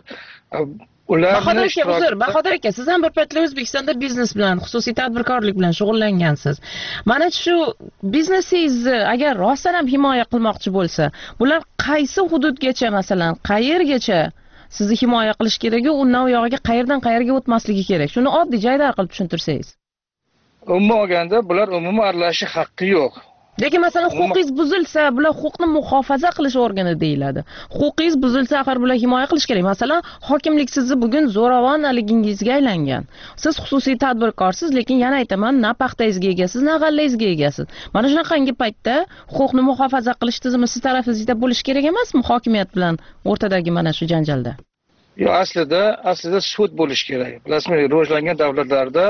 Bahodir aka, siz ham bir paytlar O'zbekistonda biznes bilan, xususiy tadbirkorlik bilan shug'ullangansiz. Mana shu biznesingizni agar rostdan ham himoya qilmoqchi bo'lsa, bular qaysi hududgacha, masalan, qayergacha sizni himoya qilish kerak, undan u yog'iga qayerdan qayerga o'tmasligi kerak? Shuni oddiy jaydar qilib tushuntirsangiz. Umuman olganda bular umuman aralashish haqqi yo'q. Lekin masalan huquqingiz buzilsa, bular huquqni muhofaza qilish organi deyiladi. Huquqingiz buzilsa, axir bular himoya qilish kerak. Masalan, hokimlik sizni bugun zo'ravonligingizga aylangan. Siz xususiy tadbirkorsiz, lekin yana aytaman, na paxtangizga egasiz, na g'allangizga egasiz. Mana shunaqangi paytda huquqni muhofaza qilish tizimi siz tarafingizda bo'lish kerak emasmi hokimiyat bilan o'rtadagi mana shu janjalda? Yo'q, aslida sud bo'lish kerak. Bilasizmi, rivojlangan davlatlarda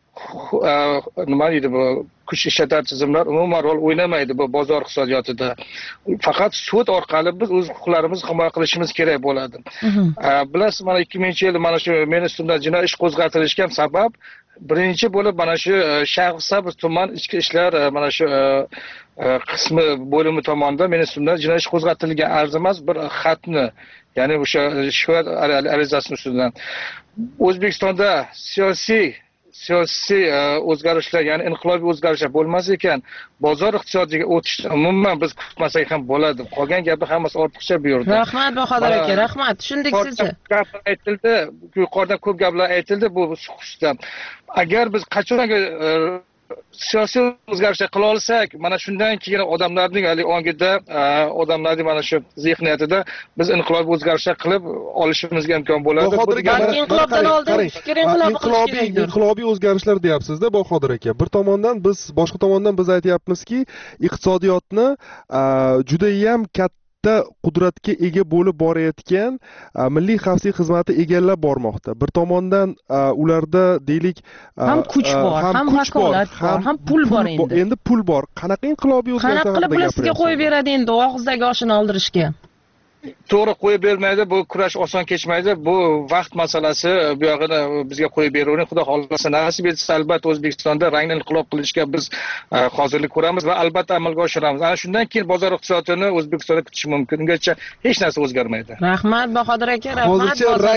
nima deydi bu kuch ishlatar tizimlar umuman rol o'ynamaydi bu bozor iqtisodiyotida. Faqat sud orqali biz o'z huquqlarimizni himoya qilishimiz kerak bo'ladi. Bilasiz, mana 2000-yil mana shu men ustimdan jinoiy ish qo'zg'atilishgan sabab birinchi bo'lib mana shu Shayxsabz tuman ichki ishlar mana shu qismi bo'limi tomonidan men ustimdan jinoiy ish qo'zg'atilgan arzimas bir xatni, ya'ni o'sha shikoyat arizasi ustidan O'zbekistonda siyosiy o'zgarishlar, ya'ni inqilobiy o'zgarishlar bo'lmas ekan, bozor iqtisodiga o'tish umuman biz kutmasak ham bo'ladi. Qolgan gaplar hammasi ortiqcha bu yerda. Rahmat Bahodir aka, rahmat. Tushundik sizni. Gaplar aytildi, yuqorida ko'p gaplar aytildi bu xususda. Agar biz qachonga siyosiy o'zgarishlar qila olsak, mana shundan keyin odamlarning ongida, odamlarning mana shu zehniyatida biz inqilobiy o'zgarishlar qilib olishimizga imkon bo'ladi. Balki inqilobdan oldin fikr inqilobiy o'zgarishlar deyapsiz-da Bahodir aka. Bir tomondan biz, boshqa tomondan biz aytyapmizki, iqtisodiyotni juda ham katta qudratga ega bo'lib borayotgan milliy xavfsizlik xizmati egallab bormoqda. Bir tomondan ularda deylik ham kuch bor, ham vakolat bor, ham pul bor endi. Endi pul bor. Qanaqa inqilobiy o'zgarishlar haqida gapirasiz? Qanaqa qilib sizga qo'yib beradi endi og'izdagi oshini oldirishga? To'g'ri qo'yib bermaydi, bu kurash oson kechmaydi, bu vaqt masalasi. Bu yog'ini bizga qo'yib beravering, Xudo xolasa nasib etsa albatta O'zbekistonda rangli inqilob qilishga biz hozirlik ko'ramiz va albatta amalga oshiramiz. Ana shundan keyin bozor iqtisodiyotini O'zbekistonda kutish mumkin. Ungacha hech narsa o'zgarmaydi. Rahmat Bahodir aka, rahmat.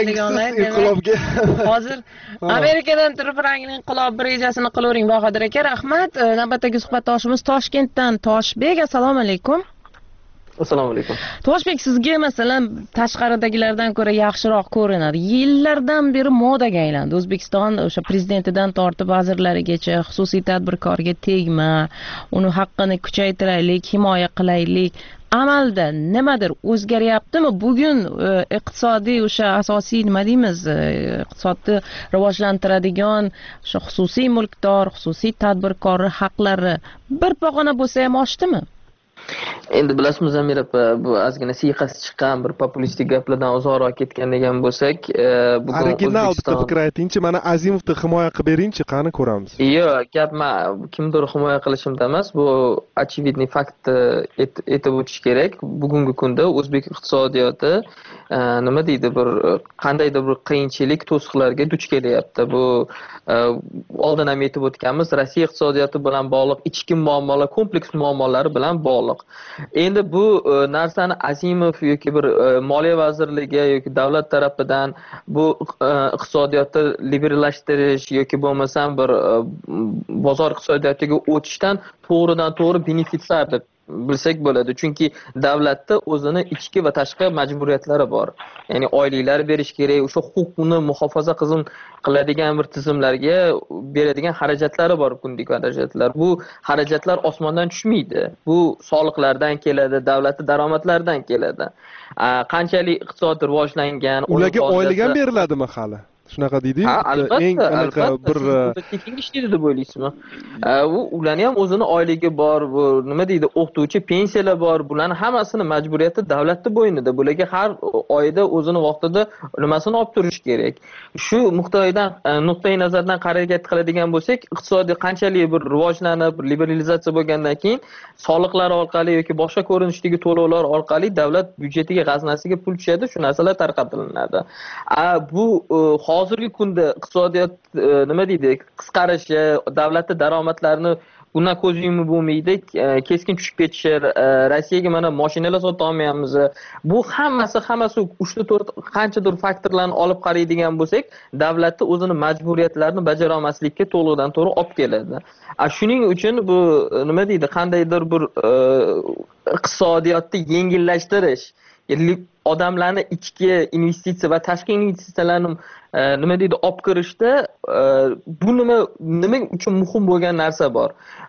Hozir Amerikadan turib rangli inqilob rejasini qilavering Bahodir aka, rahmat. Navbatdagi suhbatdoshimiz Toshkentdan Toshbek. Assalomu alaykum. Assalomu alaykum. Toshbek, sizga masalan tashqaridagilardan ko'ra yaxshiroq ko'rinadi. Yillardan beri modaga aylandi. O'zbekiston o'sha prezidentidan tortib vazirlarigacha xususiy tadbirkorga tegma, uni haqqini kuchaytiraylik, himoya qilaylik. Amalda nimadir o'zgaryaptimi? Bugun iqtisodiy o'sha asosiy nima deymiz, iqtisodni rivojlantiradigan o'sha xususiy mulkdor, xususiy tadbirkor haqlari bir pog'ona bo'lsa ham oshdimi? Endi bilasizmi Zamir opa, bu ozgina siyqasi chiqqan bir populistik gaplardan uzoqroq ketgan degan bo'lsak, bugun original bitta fikr aytingchi, mana Azimovni himoya qilib beringchi, qani ko'ramiz. Yo'q, gap kimdir himoya qilishimda emas, bu очевидный fakt aytib o'tish kerak. Bugungi kunda o'zbek iqtisodiyoti nima deydi, bir qandaydir bir qiyinchilik, to'siqlarga duch kelyapti. Bu oldin ham aytib o'tganmiz, Rossiya iqtisodiyoti bilan bog'liq ichki muammolar, kompleks muammolari bilan bog'liq. Endi bu narsani Azimov yoki bir Moliya vazirligi yoki davlat tarafidan bu iqtisodiyotni liberallashtirish yoki bo'lmasam bir bozor iqtisodiyotiga o'tishdan to'g'ridan-to'g'ri benefitslar deb bilsak bo'ladi. Chunki davlatda o'zini ichki va tashqi majburiyatlari bor. Ya'ni oyliklar berish kerak, o'sha huquqni muhofaza qiladigan bir tizimlarga beradigan xarajatlari bor, kunlik xarajatlar. Bu xarajatlar osmondan tushmaydi. Bu soliqlardan keladi, davlatning daromadlaridan keladi. Qanchalik iqtisod rivojlangan, ularga oylik ham beriladimi hali? Shunaqa deydi-yu. Eng anaqa bir tekin ishlaydi deb o'ylaysizmi? Ularning ham o'zini oyligi bor, bu nima deydi, o'qituvchi pensiyalar bor. Bularning hammasini majburiyati davlatning bo'ynida. Bularga har oyda o'zini vaqtida nimasini olib turish kerak. Shu nuqtai nazardan harakat qiladigan bo'lsak, iqtisodiy qanchalik bir rivojlanib, liberalizatsiya bo'lgandan keyin soliqlar orqali yoki boshqa ko'rinishdagi to'lovlar orqali davlat byudjetiga, g'aznasiga pul tushadi, shu narsalar tarqatiladi. Bu hozirgi kunda iqtisodiyot nima deydi, qisqarishi, davlatning daromadlarini bundan ko'z yumib bo'lmaydi, keskin tushib ketishi, Rossiyaga mana mashinalar sota olmayapmiz. Bu hammasi 3-4 qanchadir faktorlarni olib qaraydigan bo'lsak, davlatning o'zini majburiyatlarini bajara olmaslikka to'g'ridan-to'g'ri olib keladi. Shuning uchun bu nima deydi, qandaydir bir iqtisodiyotni yengillashtirish, odamlarni ichki investitsiya va tashqi investitsiyalarni nima deydi, olib kirishda bu nima uchun muhim bo'lgan narsa bor.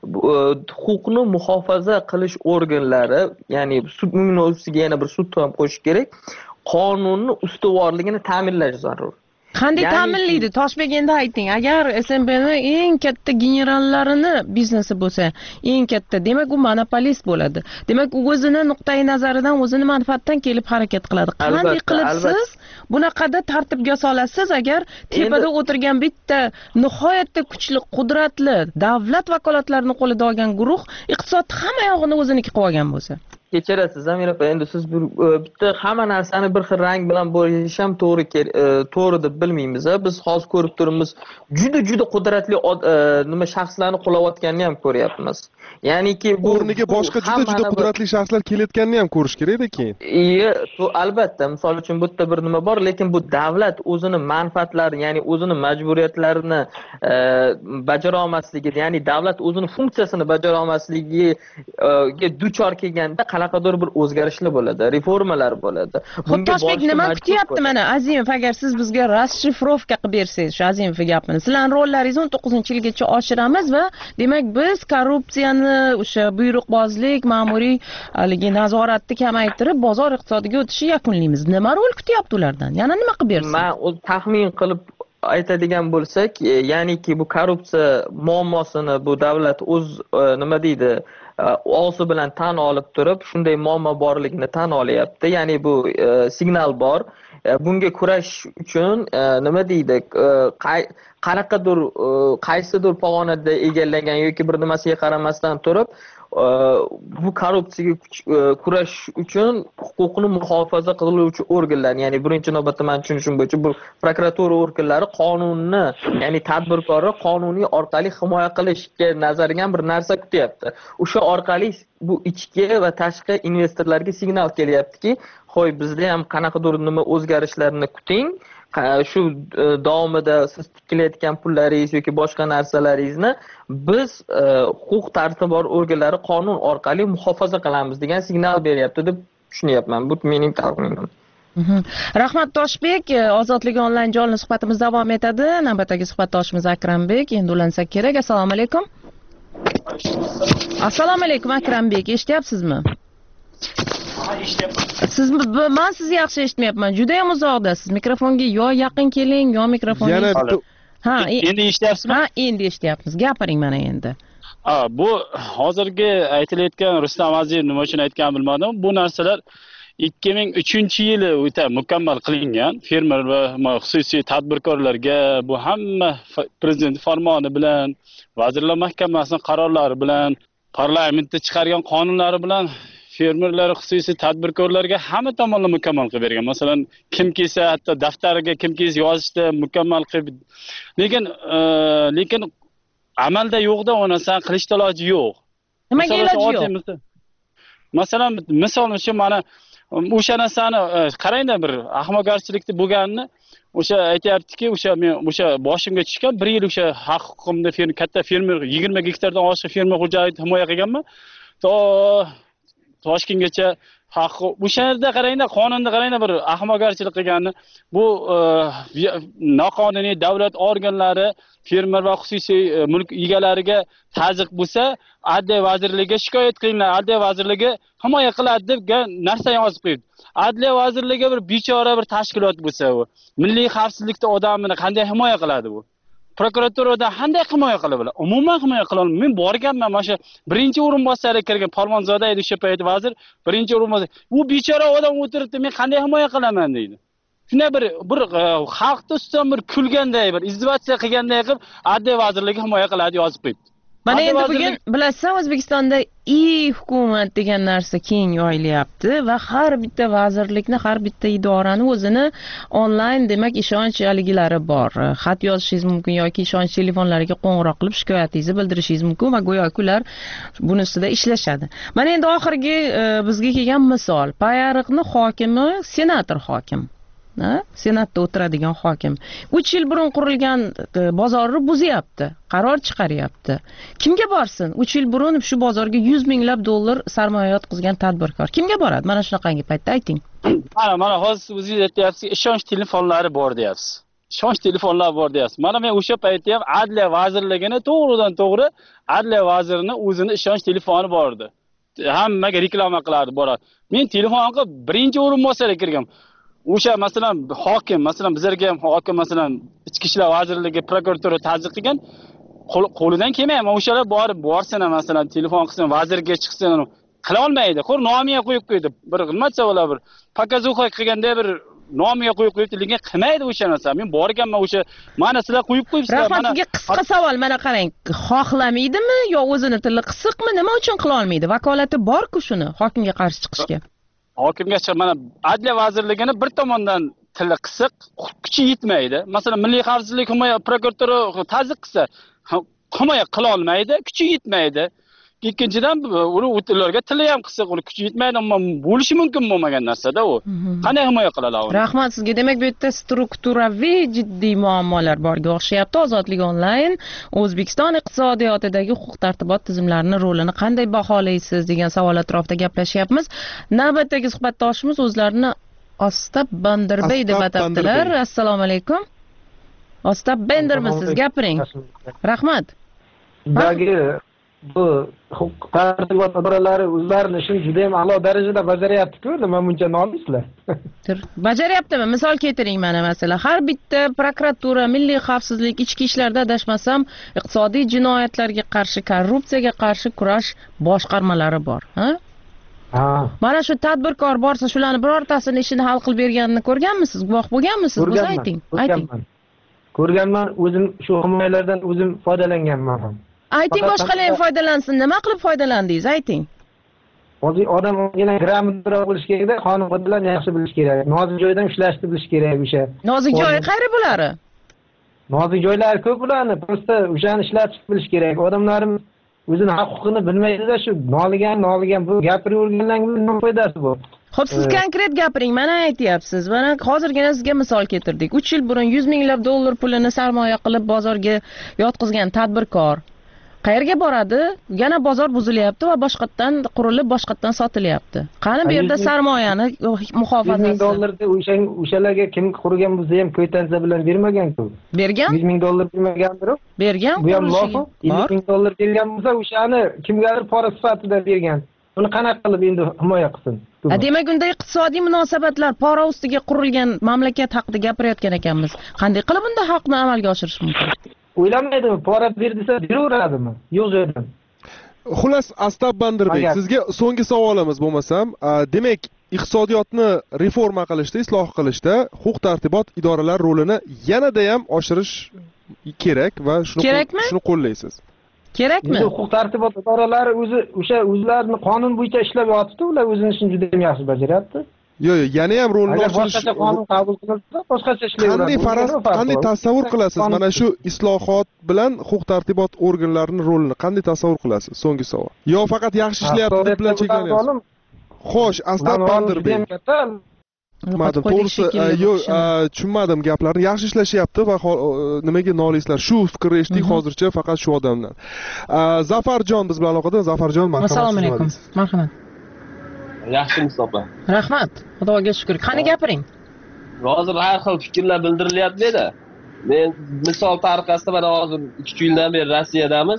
Huquqni muhofaza qilish organlari, ya'ni sud ustiga yana bir sud ham qo'shish kerak, qonunni ustuvorligini ta'minlash zarur. Qanday ta'minlaydi? Toshbek, endi ayting. Agar SMBni eng katta generallarini biznesi bo'lsa, eng katta, demak u monopolist bo'ladi. Demak, u o'zini nuqtai nazaridan, o'zini manfaatdan kelib harakat qiladi. Qanday qilib siz bunaqada tartibga solasiz agar tepada o'tirgan bitta nihoyatda kuchli, qudratli davlat vakolatlarini qo'lida olgan guruh iqtisodni hamma yog'ini o'ziniki qilib olgan bo'lsa? Kechirasiz Zamir opa, endi siz bitta hamma narsani bir xil rang bilan bo'lish ham to'g'ri deb bilmaymiz. Biz hozir ko'rib turibmiz, juda qudratli nima shaxslarni qo'llayotganini ham ko'ryapmiz. Ya'niki bu o'rniga boshqa juda qudratli shaxslar kelayotganini ham ko'rish kerak-da keyin. Albatta, misol uchun bu yerda bir nima bor, lekin bu davlat o'zini manfaatlarini, ya'ni o'zini majburiyatlarini bajara olmasligi, ya'ni davlat o'zini funksiyasini bajara olmasligiga duchor kelganda qanaqadir bir o'zgarishlar bo'ladi, reformalar bo'ladi. Toshbek, nima kutyapti mana Azimov? Agar siz bizga расшифровка qilib bersangiz, shu Azimov gapini, sizlarning rollaringizni 19-yilgacha oshiramiz va demak biz korrupsiyani, o'sha buyruqbozlik, ma'muriy nazoratni kamaytirib, bozor iqtisodiga o'tishni yakunlaymiz. Nima rol kutyapti ulardan? Yana nima qilib bersin? Men taxmin qilib aytadigan bo'lsak, ya'niki bu korrupsiya muammosini bu davlat o'z nima deydi, og'zi bilan tan olib turib, shunday muammo borligini tan olyapti. Ya'ni bu signal bor. Bunga kurashish uchun nima deydi, qanaqadir qaysidir pog'onada egallagan yoki bir nimasiga qaramasdan turib, bu korrupsiyaga kurashish uchun huquqni muhofaza qiluvchi organlar, ya'ni birinchi navbatda men tushunishim bo'yicha bu prokuratura organlari qonunni, ya'ni tadbirkorni qonuniy orqali himoya qilishga nazargan bir narsa kutyapti. O'sha orqali bu ichki va tashqi investorlarga signal kelyaptiki, xo'y, bizda ham qanaqadir nima o'zgarishlarni kuting. shu davomida siz tiklayotgan pullaringiz yoki boshqa narsalaringizni biz huquq tartibot organlari qonun orqali muhofaza qilamiz degan signal beryapti deb tushunyapman. Bu mening taxminim. Rahmat Toshbek, Ozodlik onlayn jonli suhbatimiz davom etadi. Navbatdagi suhbatdoshimiz Akrambek endi ulansa kerak. Assalomu alaykum. Assalomu alaykum Akrambek, eshityapsizmi? Siz men sizni yaxshi eshitmayapman. Juda ham uzoqdasiz. Mikrofonga yo yaqin keling, yo mikrofonga. Ha, endi eshityapsizmi? Ha, endi eshityapmiz. Gapiring mana endi. Bu hozirgi aytilayotgan Rustam Aziyev nima uchun aytganini bilmadim. Bu narsalar 2003-yili o'ta mukammal qilingan. Fermer va xususiy tadbirkorlarga bu hamma prezident farmoni bilan, Vazirlar Mahkamasining qarorlari bilan, parlamentda chiqargan qonunlari bilan fermerlar, xususiy tadbirkorlarga hamma tomonlama mukammal qilib bergan. Masalan, kim kelsa, hatto daftariga kim kelsa yozishda mukammal qilib. Lekin amalda yo'qda u narsani qilishda iloji yo'q. Nimaga iloji yo'q? Masalan, misol uchun mana o'sha narsani qarangda bir ahmoqgarchilikda bo'lganini o'sha aytayaptiki, men boshimga tushgan 1 yil o'sha haq huquqimda katta fermer 20 gektardan oshiq fermer xo'jaligini himoya qilganman. Toshkentgacha haq o'sha yerda qarangda, qonunda qarangda bir ahmoqgarchilik qilganini. Bu noqonuniy davlat organlari fermer va xususiy mulk egalariga ta'ziq bo'lsa, Adliya vazirligiga shikoyat qilinglar. Adliya vazirligi himoya qiladi deb narsa yozib qo'ydi. Adliya vazirligi bir bechora bir tashkilot bo'lsa, u milliy xavfsizlikda odamini qanday himoya qiladi bu? Prokuraturada qanday himoya qila biladi? Umuman himoya qila olmaydi. Men borganman, mana shu birinchi o'rinbosarga kirgan Polvonzoda edi o'sha payt vazir, birinchi o'rinbosar. U bechora odam o'tiribdi, men qanday himoya qilaman deydi. Shunday bir xalqni ustidan bir kulganday, bir izdivatsiya qilganday qilib, Adliya vazirligi himoya qiladi yozib qo'yibdi. Mana endi bugun bilasizlar, O'zbekistonda hukumat degan narsa keng yoyilyapti va har bitta vazirlikni, har bitta idorani o'zini onlayn, demak, ishonch aligilari bor. Xat yozishingiz mumkin yoki ishonch telefonlariga qo'ng'iroq qilib shikoyatingizni bildirishingiz mumkin va go'yoki ular buni ustida ishlashadi. Mana endi oxirgi bizga kelgan misol, Payariqni hokimi senator hokim. Senatda o'tiradigan hokim 3 yil burun qurilgan bozorni buzyapti, qaror chiqaryapti. Kimga borsin? 3 yil burun shu bozorga 100 minglab dollar sarmoya yotqizgan tadbirkor kimga boradi? Mana shunaqangi paytda ayting. Mana hozir o'zingiz aytyapsiz, ishonch telefonlari bor deyapsiz. Ishonch telefonlari bor deyapsiz. Mana men o'sha paytda ham Adliya vazirligini to'g'ridan-to'g'ri Adliya vazirining o'zini ishonch telefoni bor edi. Hammaga reklama qilardi, boradi. Men telefonga birinchi o'rinbosarga kirgan. O'sha masalan hokim, masalan bizlarga ham hokim, masalan Ichki ishlar vazirligi, prokuratura ta'ziq qilgan, qo'lidan kelmaydi. O'shalar borsin, masalan telefon qilsin, vazirga chiqsin, qila olmaydi. Nomiga qo'yib qo'ydi. Bir nima bo'lar, bir pokazuxa qilganda bir nomiga qo'yib qo'ydi, lekin qilmaydi o'sha narsa. Men borganman o'sha, mana sizlar qo'yib qo'yibsizlar. Rahmat, sizga qisqa savol, mana qarang. Xohlamaydimi yo o'zini tili qisiqmi? Nima uchun qila olmaydi? Vakolati bor-ku shuni hokimga qarshi chiqishga. Hokimga mana Adliya vazirligini bir tomondan tili qisiq, kuchi yetmaydi. Masalan, Milliy xavfsizlik himoya prokuratura ta'ziq qilsa, himoya qila olmaydi, kuchi yetmaydi. Ikkinchidan, ularga tili ham qisiq, ular kuchi yetmaydi, ammo bo'lishi mumkin bo'lmagan narsa-da u. Qanday himoya qiladi uni? Rahmat sizga. Demak, bu yerda strukturaviy jiddiy muammolar borga o'xshayapti. Ozodlik onlayn O'zbekiston iqtisodiyotidagi huquq tartibot tizimlarining rolini qanday baholaysiz degan savol atrofida gaplashyapmiz. Navbatdagi suhbatdoshimiz o'zlarini Ostap Bandirbey deb atabdilar. Assalomu alaykum. Ostap Bandirmisiz? Gapiring. Rahmat. Bu huquq tartibot idoralari o'zlarini ishini juda ham a'lo darajada bajaryapti-ku, nima buncha noliysizlar? Bajaryaptimi? Misol keltiring mana masalan. Har bitta prokuratura, milliy xavfsizlik, ichki ishlarda adashmasam, iqtisodiy jinoyatlarga qarshi, korrupsiyaga qarshi kurash boshqarmalari bor, ha? Mana shu tadbirkor borsa, shularni birortasini ishini hal qilib berganini ko'rganmisiz? Guvoh bo'lganmisiz? Bo'lsa ayting. Ko'rganman, o'zim shu himoyalardan o'zim foydalanganman ham. Ayting, boshqalar ham foydalansin. Nima qilib foydalandingiz? Ayting. Hozir odam yana grammatik bo'lish kerak-da, qonun qoidalarni yaxshi bilish kerak. Nozik joydan ushlashni bilish kerak o'sha. Nozik joyi qayeri bo'lari? Nozik joylari ko'p ularni, prosta o'shani ishlatib bilish kerak. Odamlarimiz o'zini haq-huquqini bilmaydida shu noligan bu gapiraverganlarning nima foydasi bor? Xo'p, siz konkret gapiring, mana aytyapsiz. Mana hozirgina sizga misol keltirdik. 3 yil burun 100 minglab dollar pulini sarmoya qilib bozorga yotqizgan tadbirkor qayerga boradi? Yana bozor buzilyapti va boshqatdan qurilib, boshqatdan sotilyapti. Qani bu yerda sarmoyani muhofazasi? 100 ming dollarni o'shalarga kim qurgan bo'lsa ham kvitansiya bilan bermagan-ku. Bergan? 100 ming dollar bermagandir. Bergan. Bu ham lofu. 50 ming dollar bergan bo'lsa, o'shani kimgadir pora sifatida bergan. Uni qanaqa qilib endi himoya qilsin? Demak, unda iqtisodiy munosabatlar pora ustiga qurilgan mamlakat haqida gapirayotgan ekanmiz. Qanday qilib unda haqni amalga oshirish mumkin? O'ylamaydimi? Pora ber desa beraveradimi? Yo'q joydan. Xullas, Astab Bandirbek, sizga so'nggi savolimiz bo'lmasam, demak, iqtisodiyotni reforma qilishda, isloh qilishda huquq-tartibot idoralari rolini yanada ham oshirish kerak va shuni qo'llaysiz. Kerakmi? Huquq-tartibot idoralari o'zlarini qonun bo'yicha ishlab yotibdi, ular o'zini ishini juda ham yaxshi bajaryapti. Yo'q, yana ham rolni oshirish. Boshqacha qonun qabul qilinsa, boshqacha ishlayveradi. Qanday tasavvur qilasiz? Mana shu islohot bilan huquq-tartibot organlarining rolini qanday tasavvur qilasiz? So'nggi savol. Yo faqat yaxshi ishlayapti deb bilan cheklanyapsiz? Xo'sh, Astab Bandirbek. To'g'risi, yo'q, tushunmadim gaplarni. Yaxshi ishlashyapti va nimaga nolaysizlar? Shu fikrni eshitdik hozircha faqat shu odamdan. Zafarjon biz bilan aloqada. Zafarjon, marhamat. Assalomu alaykum. Marhamat. Yaxshimisiz opa? Rahmat. Xudoga shukr. Qani gapiring. Hozir har xil fikrlar bildirilyapti edi. Men misol tariqasida mana hozir 2 yildan beri Rossiyadamiz.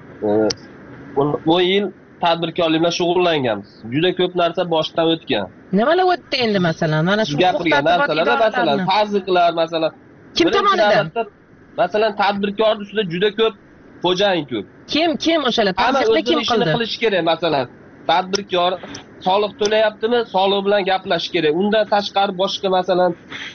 10 yil tadbirkorlik bilan shug'ullanganmiz. Juda ko'p narsa boshdan o'tgan. Nimalar o'tdi endi masalan? Mana shu gapirgan narsalar, masalan, tazyiqlar, masalan. Kim tomonidan? Masalan, tadbirkor ustida juda ko'p xo'jayin ko'p. Kim o'shalar? Tazyiqni kim qildi? Qilish kerak, masalan, tadbirkor soliq to'layaptimi? Soliq bilan gaplash kerak. Undan tashqari boshqa masalan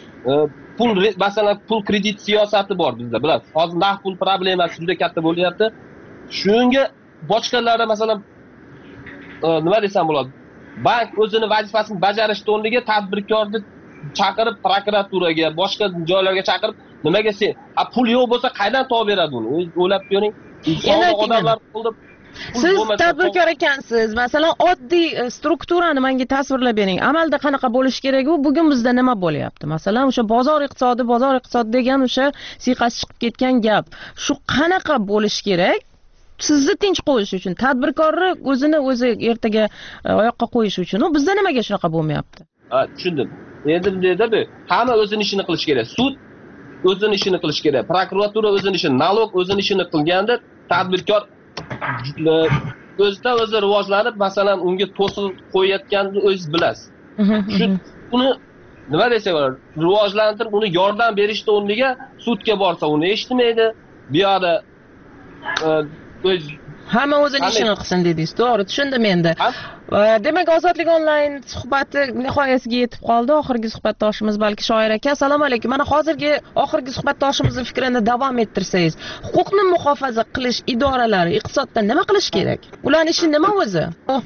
pul kredit siyosati bor bizda, bilasiz. Hozir naqd pul problemasi juda katta bo'lyapti. Shunga boshqalarga masalan nima desam bo'ladi? Bank o'zini vazifasini bajarishdan o'rniga tadbirkorni chaqirib prokuraturaga, boshqa joylarga chaqirib, nimaga sen pul yo'q bo'lsa qaydan topib beradi uni? O'ylab ko'ring. Odamlar qo'lda siz tadbirkor ekansiz. Masalan, oddiy strukturani menga tasvirlab bering. Amalda qanaqa bo'lish kerak u? Bugun bizda nima bo'lyapti? Masalan, o'sha bozor iqtisodi degan o'sha siyqasi chiqib ketgan gap. Shu qanaqa bo'lish kerak? Sizni tinch qo'yish uchun, tadbirkorni o'zini o'zi ertaga oyoqqa qo'yish uchun. U bizda nimaga shunaqa bo'lmayapti? Tushundim. Endi bunda hamma o'zini ishini qilish kerak. Sud o'zini ishini qilish kerak. Prokuratura o'zini ishini, nalog o'zini ishini qilganda tadbirkor o'zidan o'zi rivojlanib, masalan, unga to'siq qo'yayotganini o'zingiz bilasiz. Shu uni nima desa bo'ladi? Rivojlantirib, uni yordam berishdan o'rniga sudga borsa, uni eshitmaydi. Bu yoqda hamma o'zini ishini qilsin dedingiz. To'g'ri, tushundim endi. Demak, Ozodlik onlayn suhbati nihoyasiga yetib qoldi. Oxirgi suhbatdoshimiz balki Shoir aka. Assalomu alaykum. Mana hozirgi oxirgi suhbatdoshimizning fikrini davom ettirsangiz, huquqni muhofaza qilish idoralari iqtisodda nima qilish kerak? Ularning ishi nima o'zi?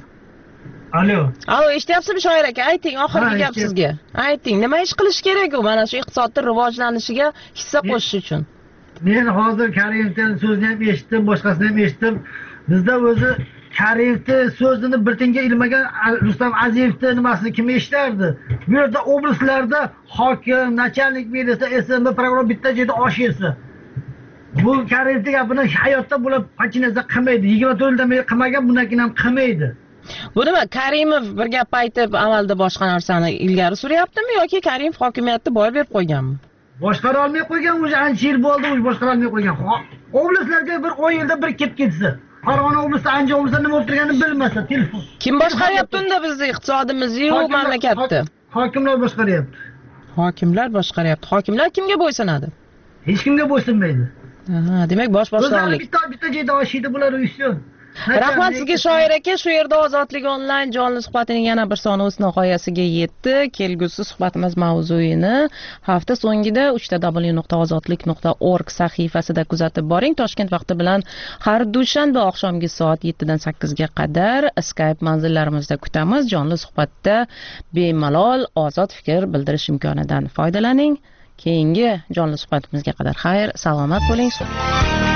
Alo, eshityapsizmi Shoir aka? Ayting, oxirgi gap sizga. Ayting, nima ish qilish kerak u mana shu iqtisodning rivojlanishiga hissa qo'shish uchun? Men hozir Karimovning so'zini ham eshitdim, boshqasini ham eshitdim. Bizda o'zi Karimovning so'zini bir tinga ilmagan Rustam Aziyevning nimasini kim eshitardi? Bu yerda oblastlarda hokim, nachalnik bersa, SMB prokuror bitta joyda osh yesa. Bu Karimovning gapini hayotda bo'lib qachonasa qilmaydi. 24 yildan beri qilmagan, bundan keyin ham qilmaydi. Bu nima? Karimov bir gap aytib, amalda boshqa narsani ilgari suryaptimi yoki Karimov hokimiyatni boy berib qo'yganmi? Boshqara olmay qo'ygan, o'zi ancha yil bo'ldi, o'zi boshqara olmay qo'ygan. Oblastlarga bir 10 yilda bir kelib ketsa, Farg'ona oblasti, Andijon oblasida nima o'tirganini bilmasa, telefon. Kim boshqaryapti unda bizni iqtisodimizni, yo'q mamlakatni? Hokimlar boshqaryapti. Hokimlar boshqaryapti. Hokimlar kimga bo'ysunadi? Hech kimga bo'ysunmaydi. Demak, bosh boshliqlik. Bitta joyda oshiydi bular uyushsin. Rahmat sizga Shoir aka. Shu yerda Ozodlik onlayn jonli suhbatining yana bir soni o'z nihoyasiga yetdi. Kelgusi suhbatimiz mavzuyini hafta so'ngida www.ozodlik.org sahifasida kuzatib boring. Toshkent vaqti bilan har dushanba oqshomgi soat 7 dan 8 ga qadar Skype manzillarimizda kutamiz. Jonli suhbatda bemalol ozod fikr bildirish imkonidan foydalaning. Keyingi jonli suhbatimizga qadar xayr, salomat bo'ling.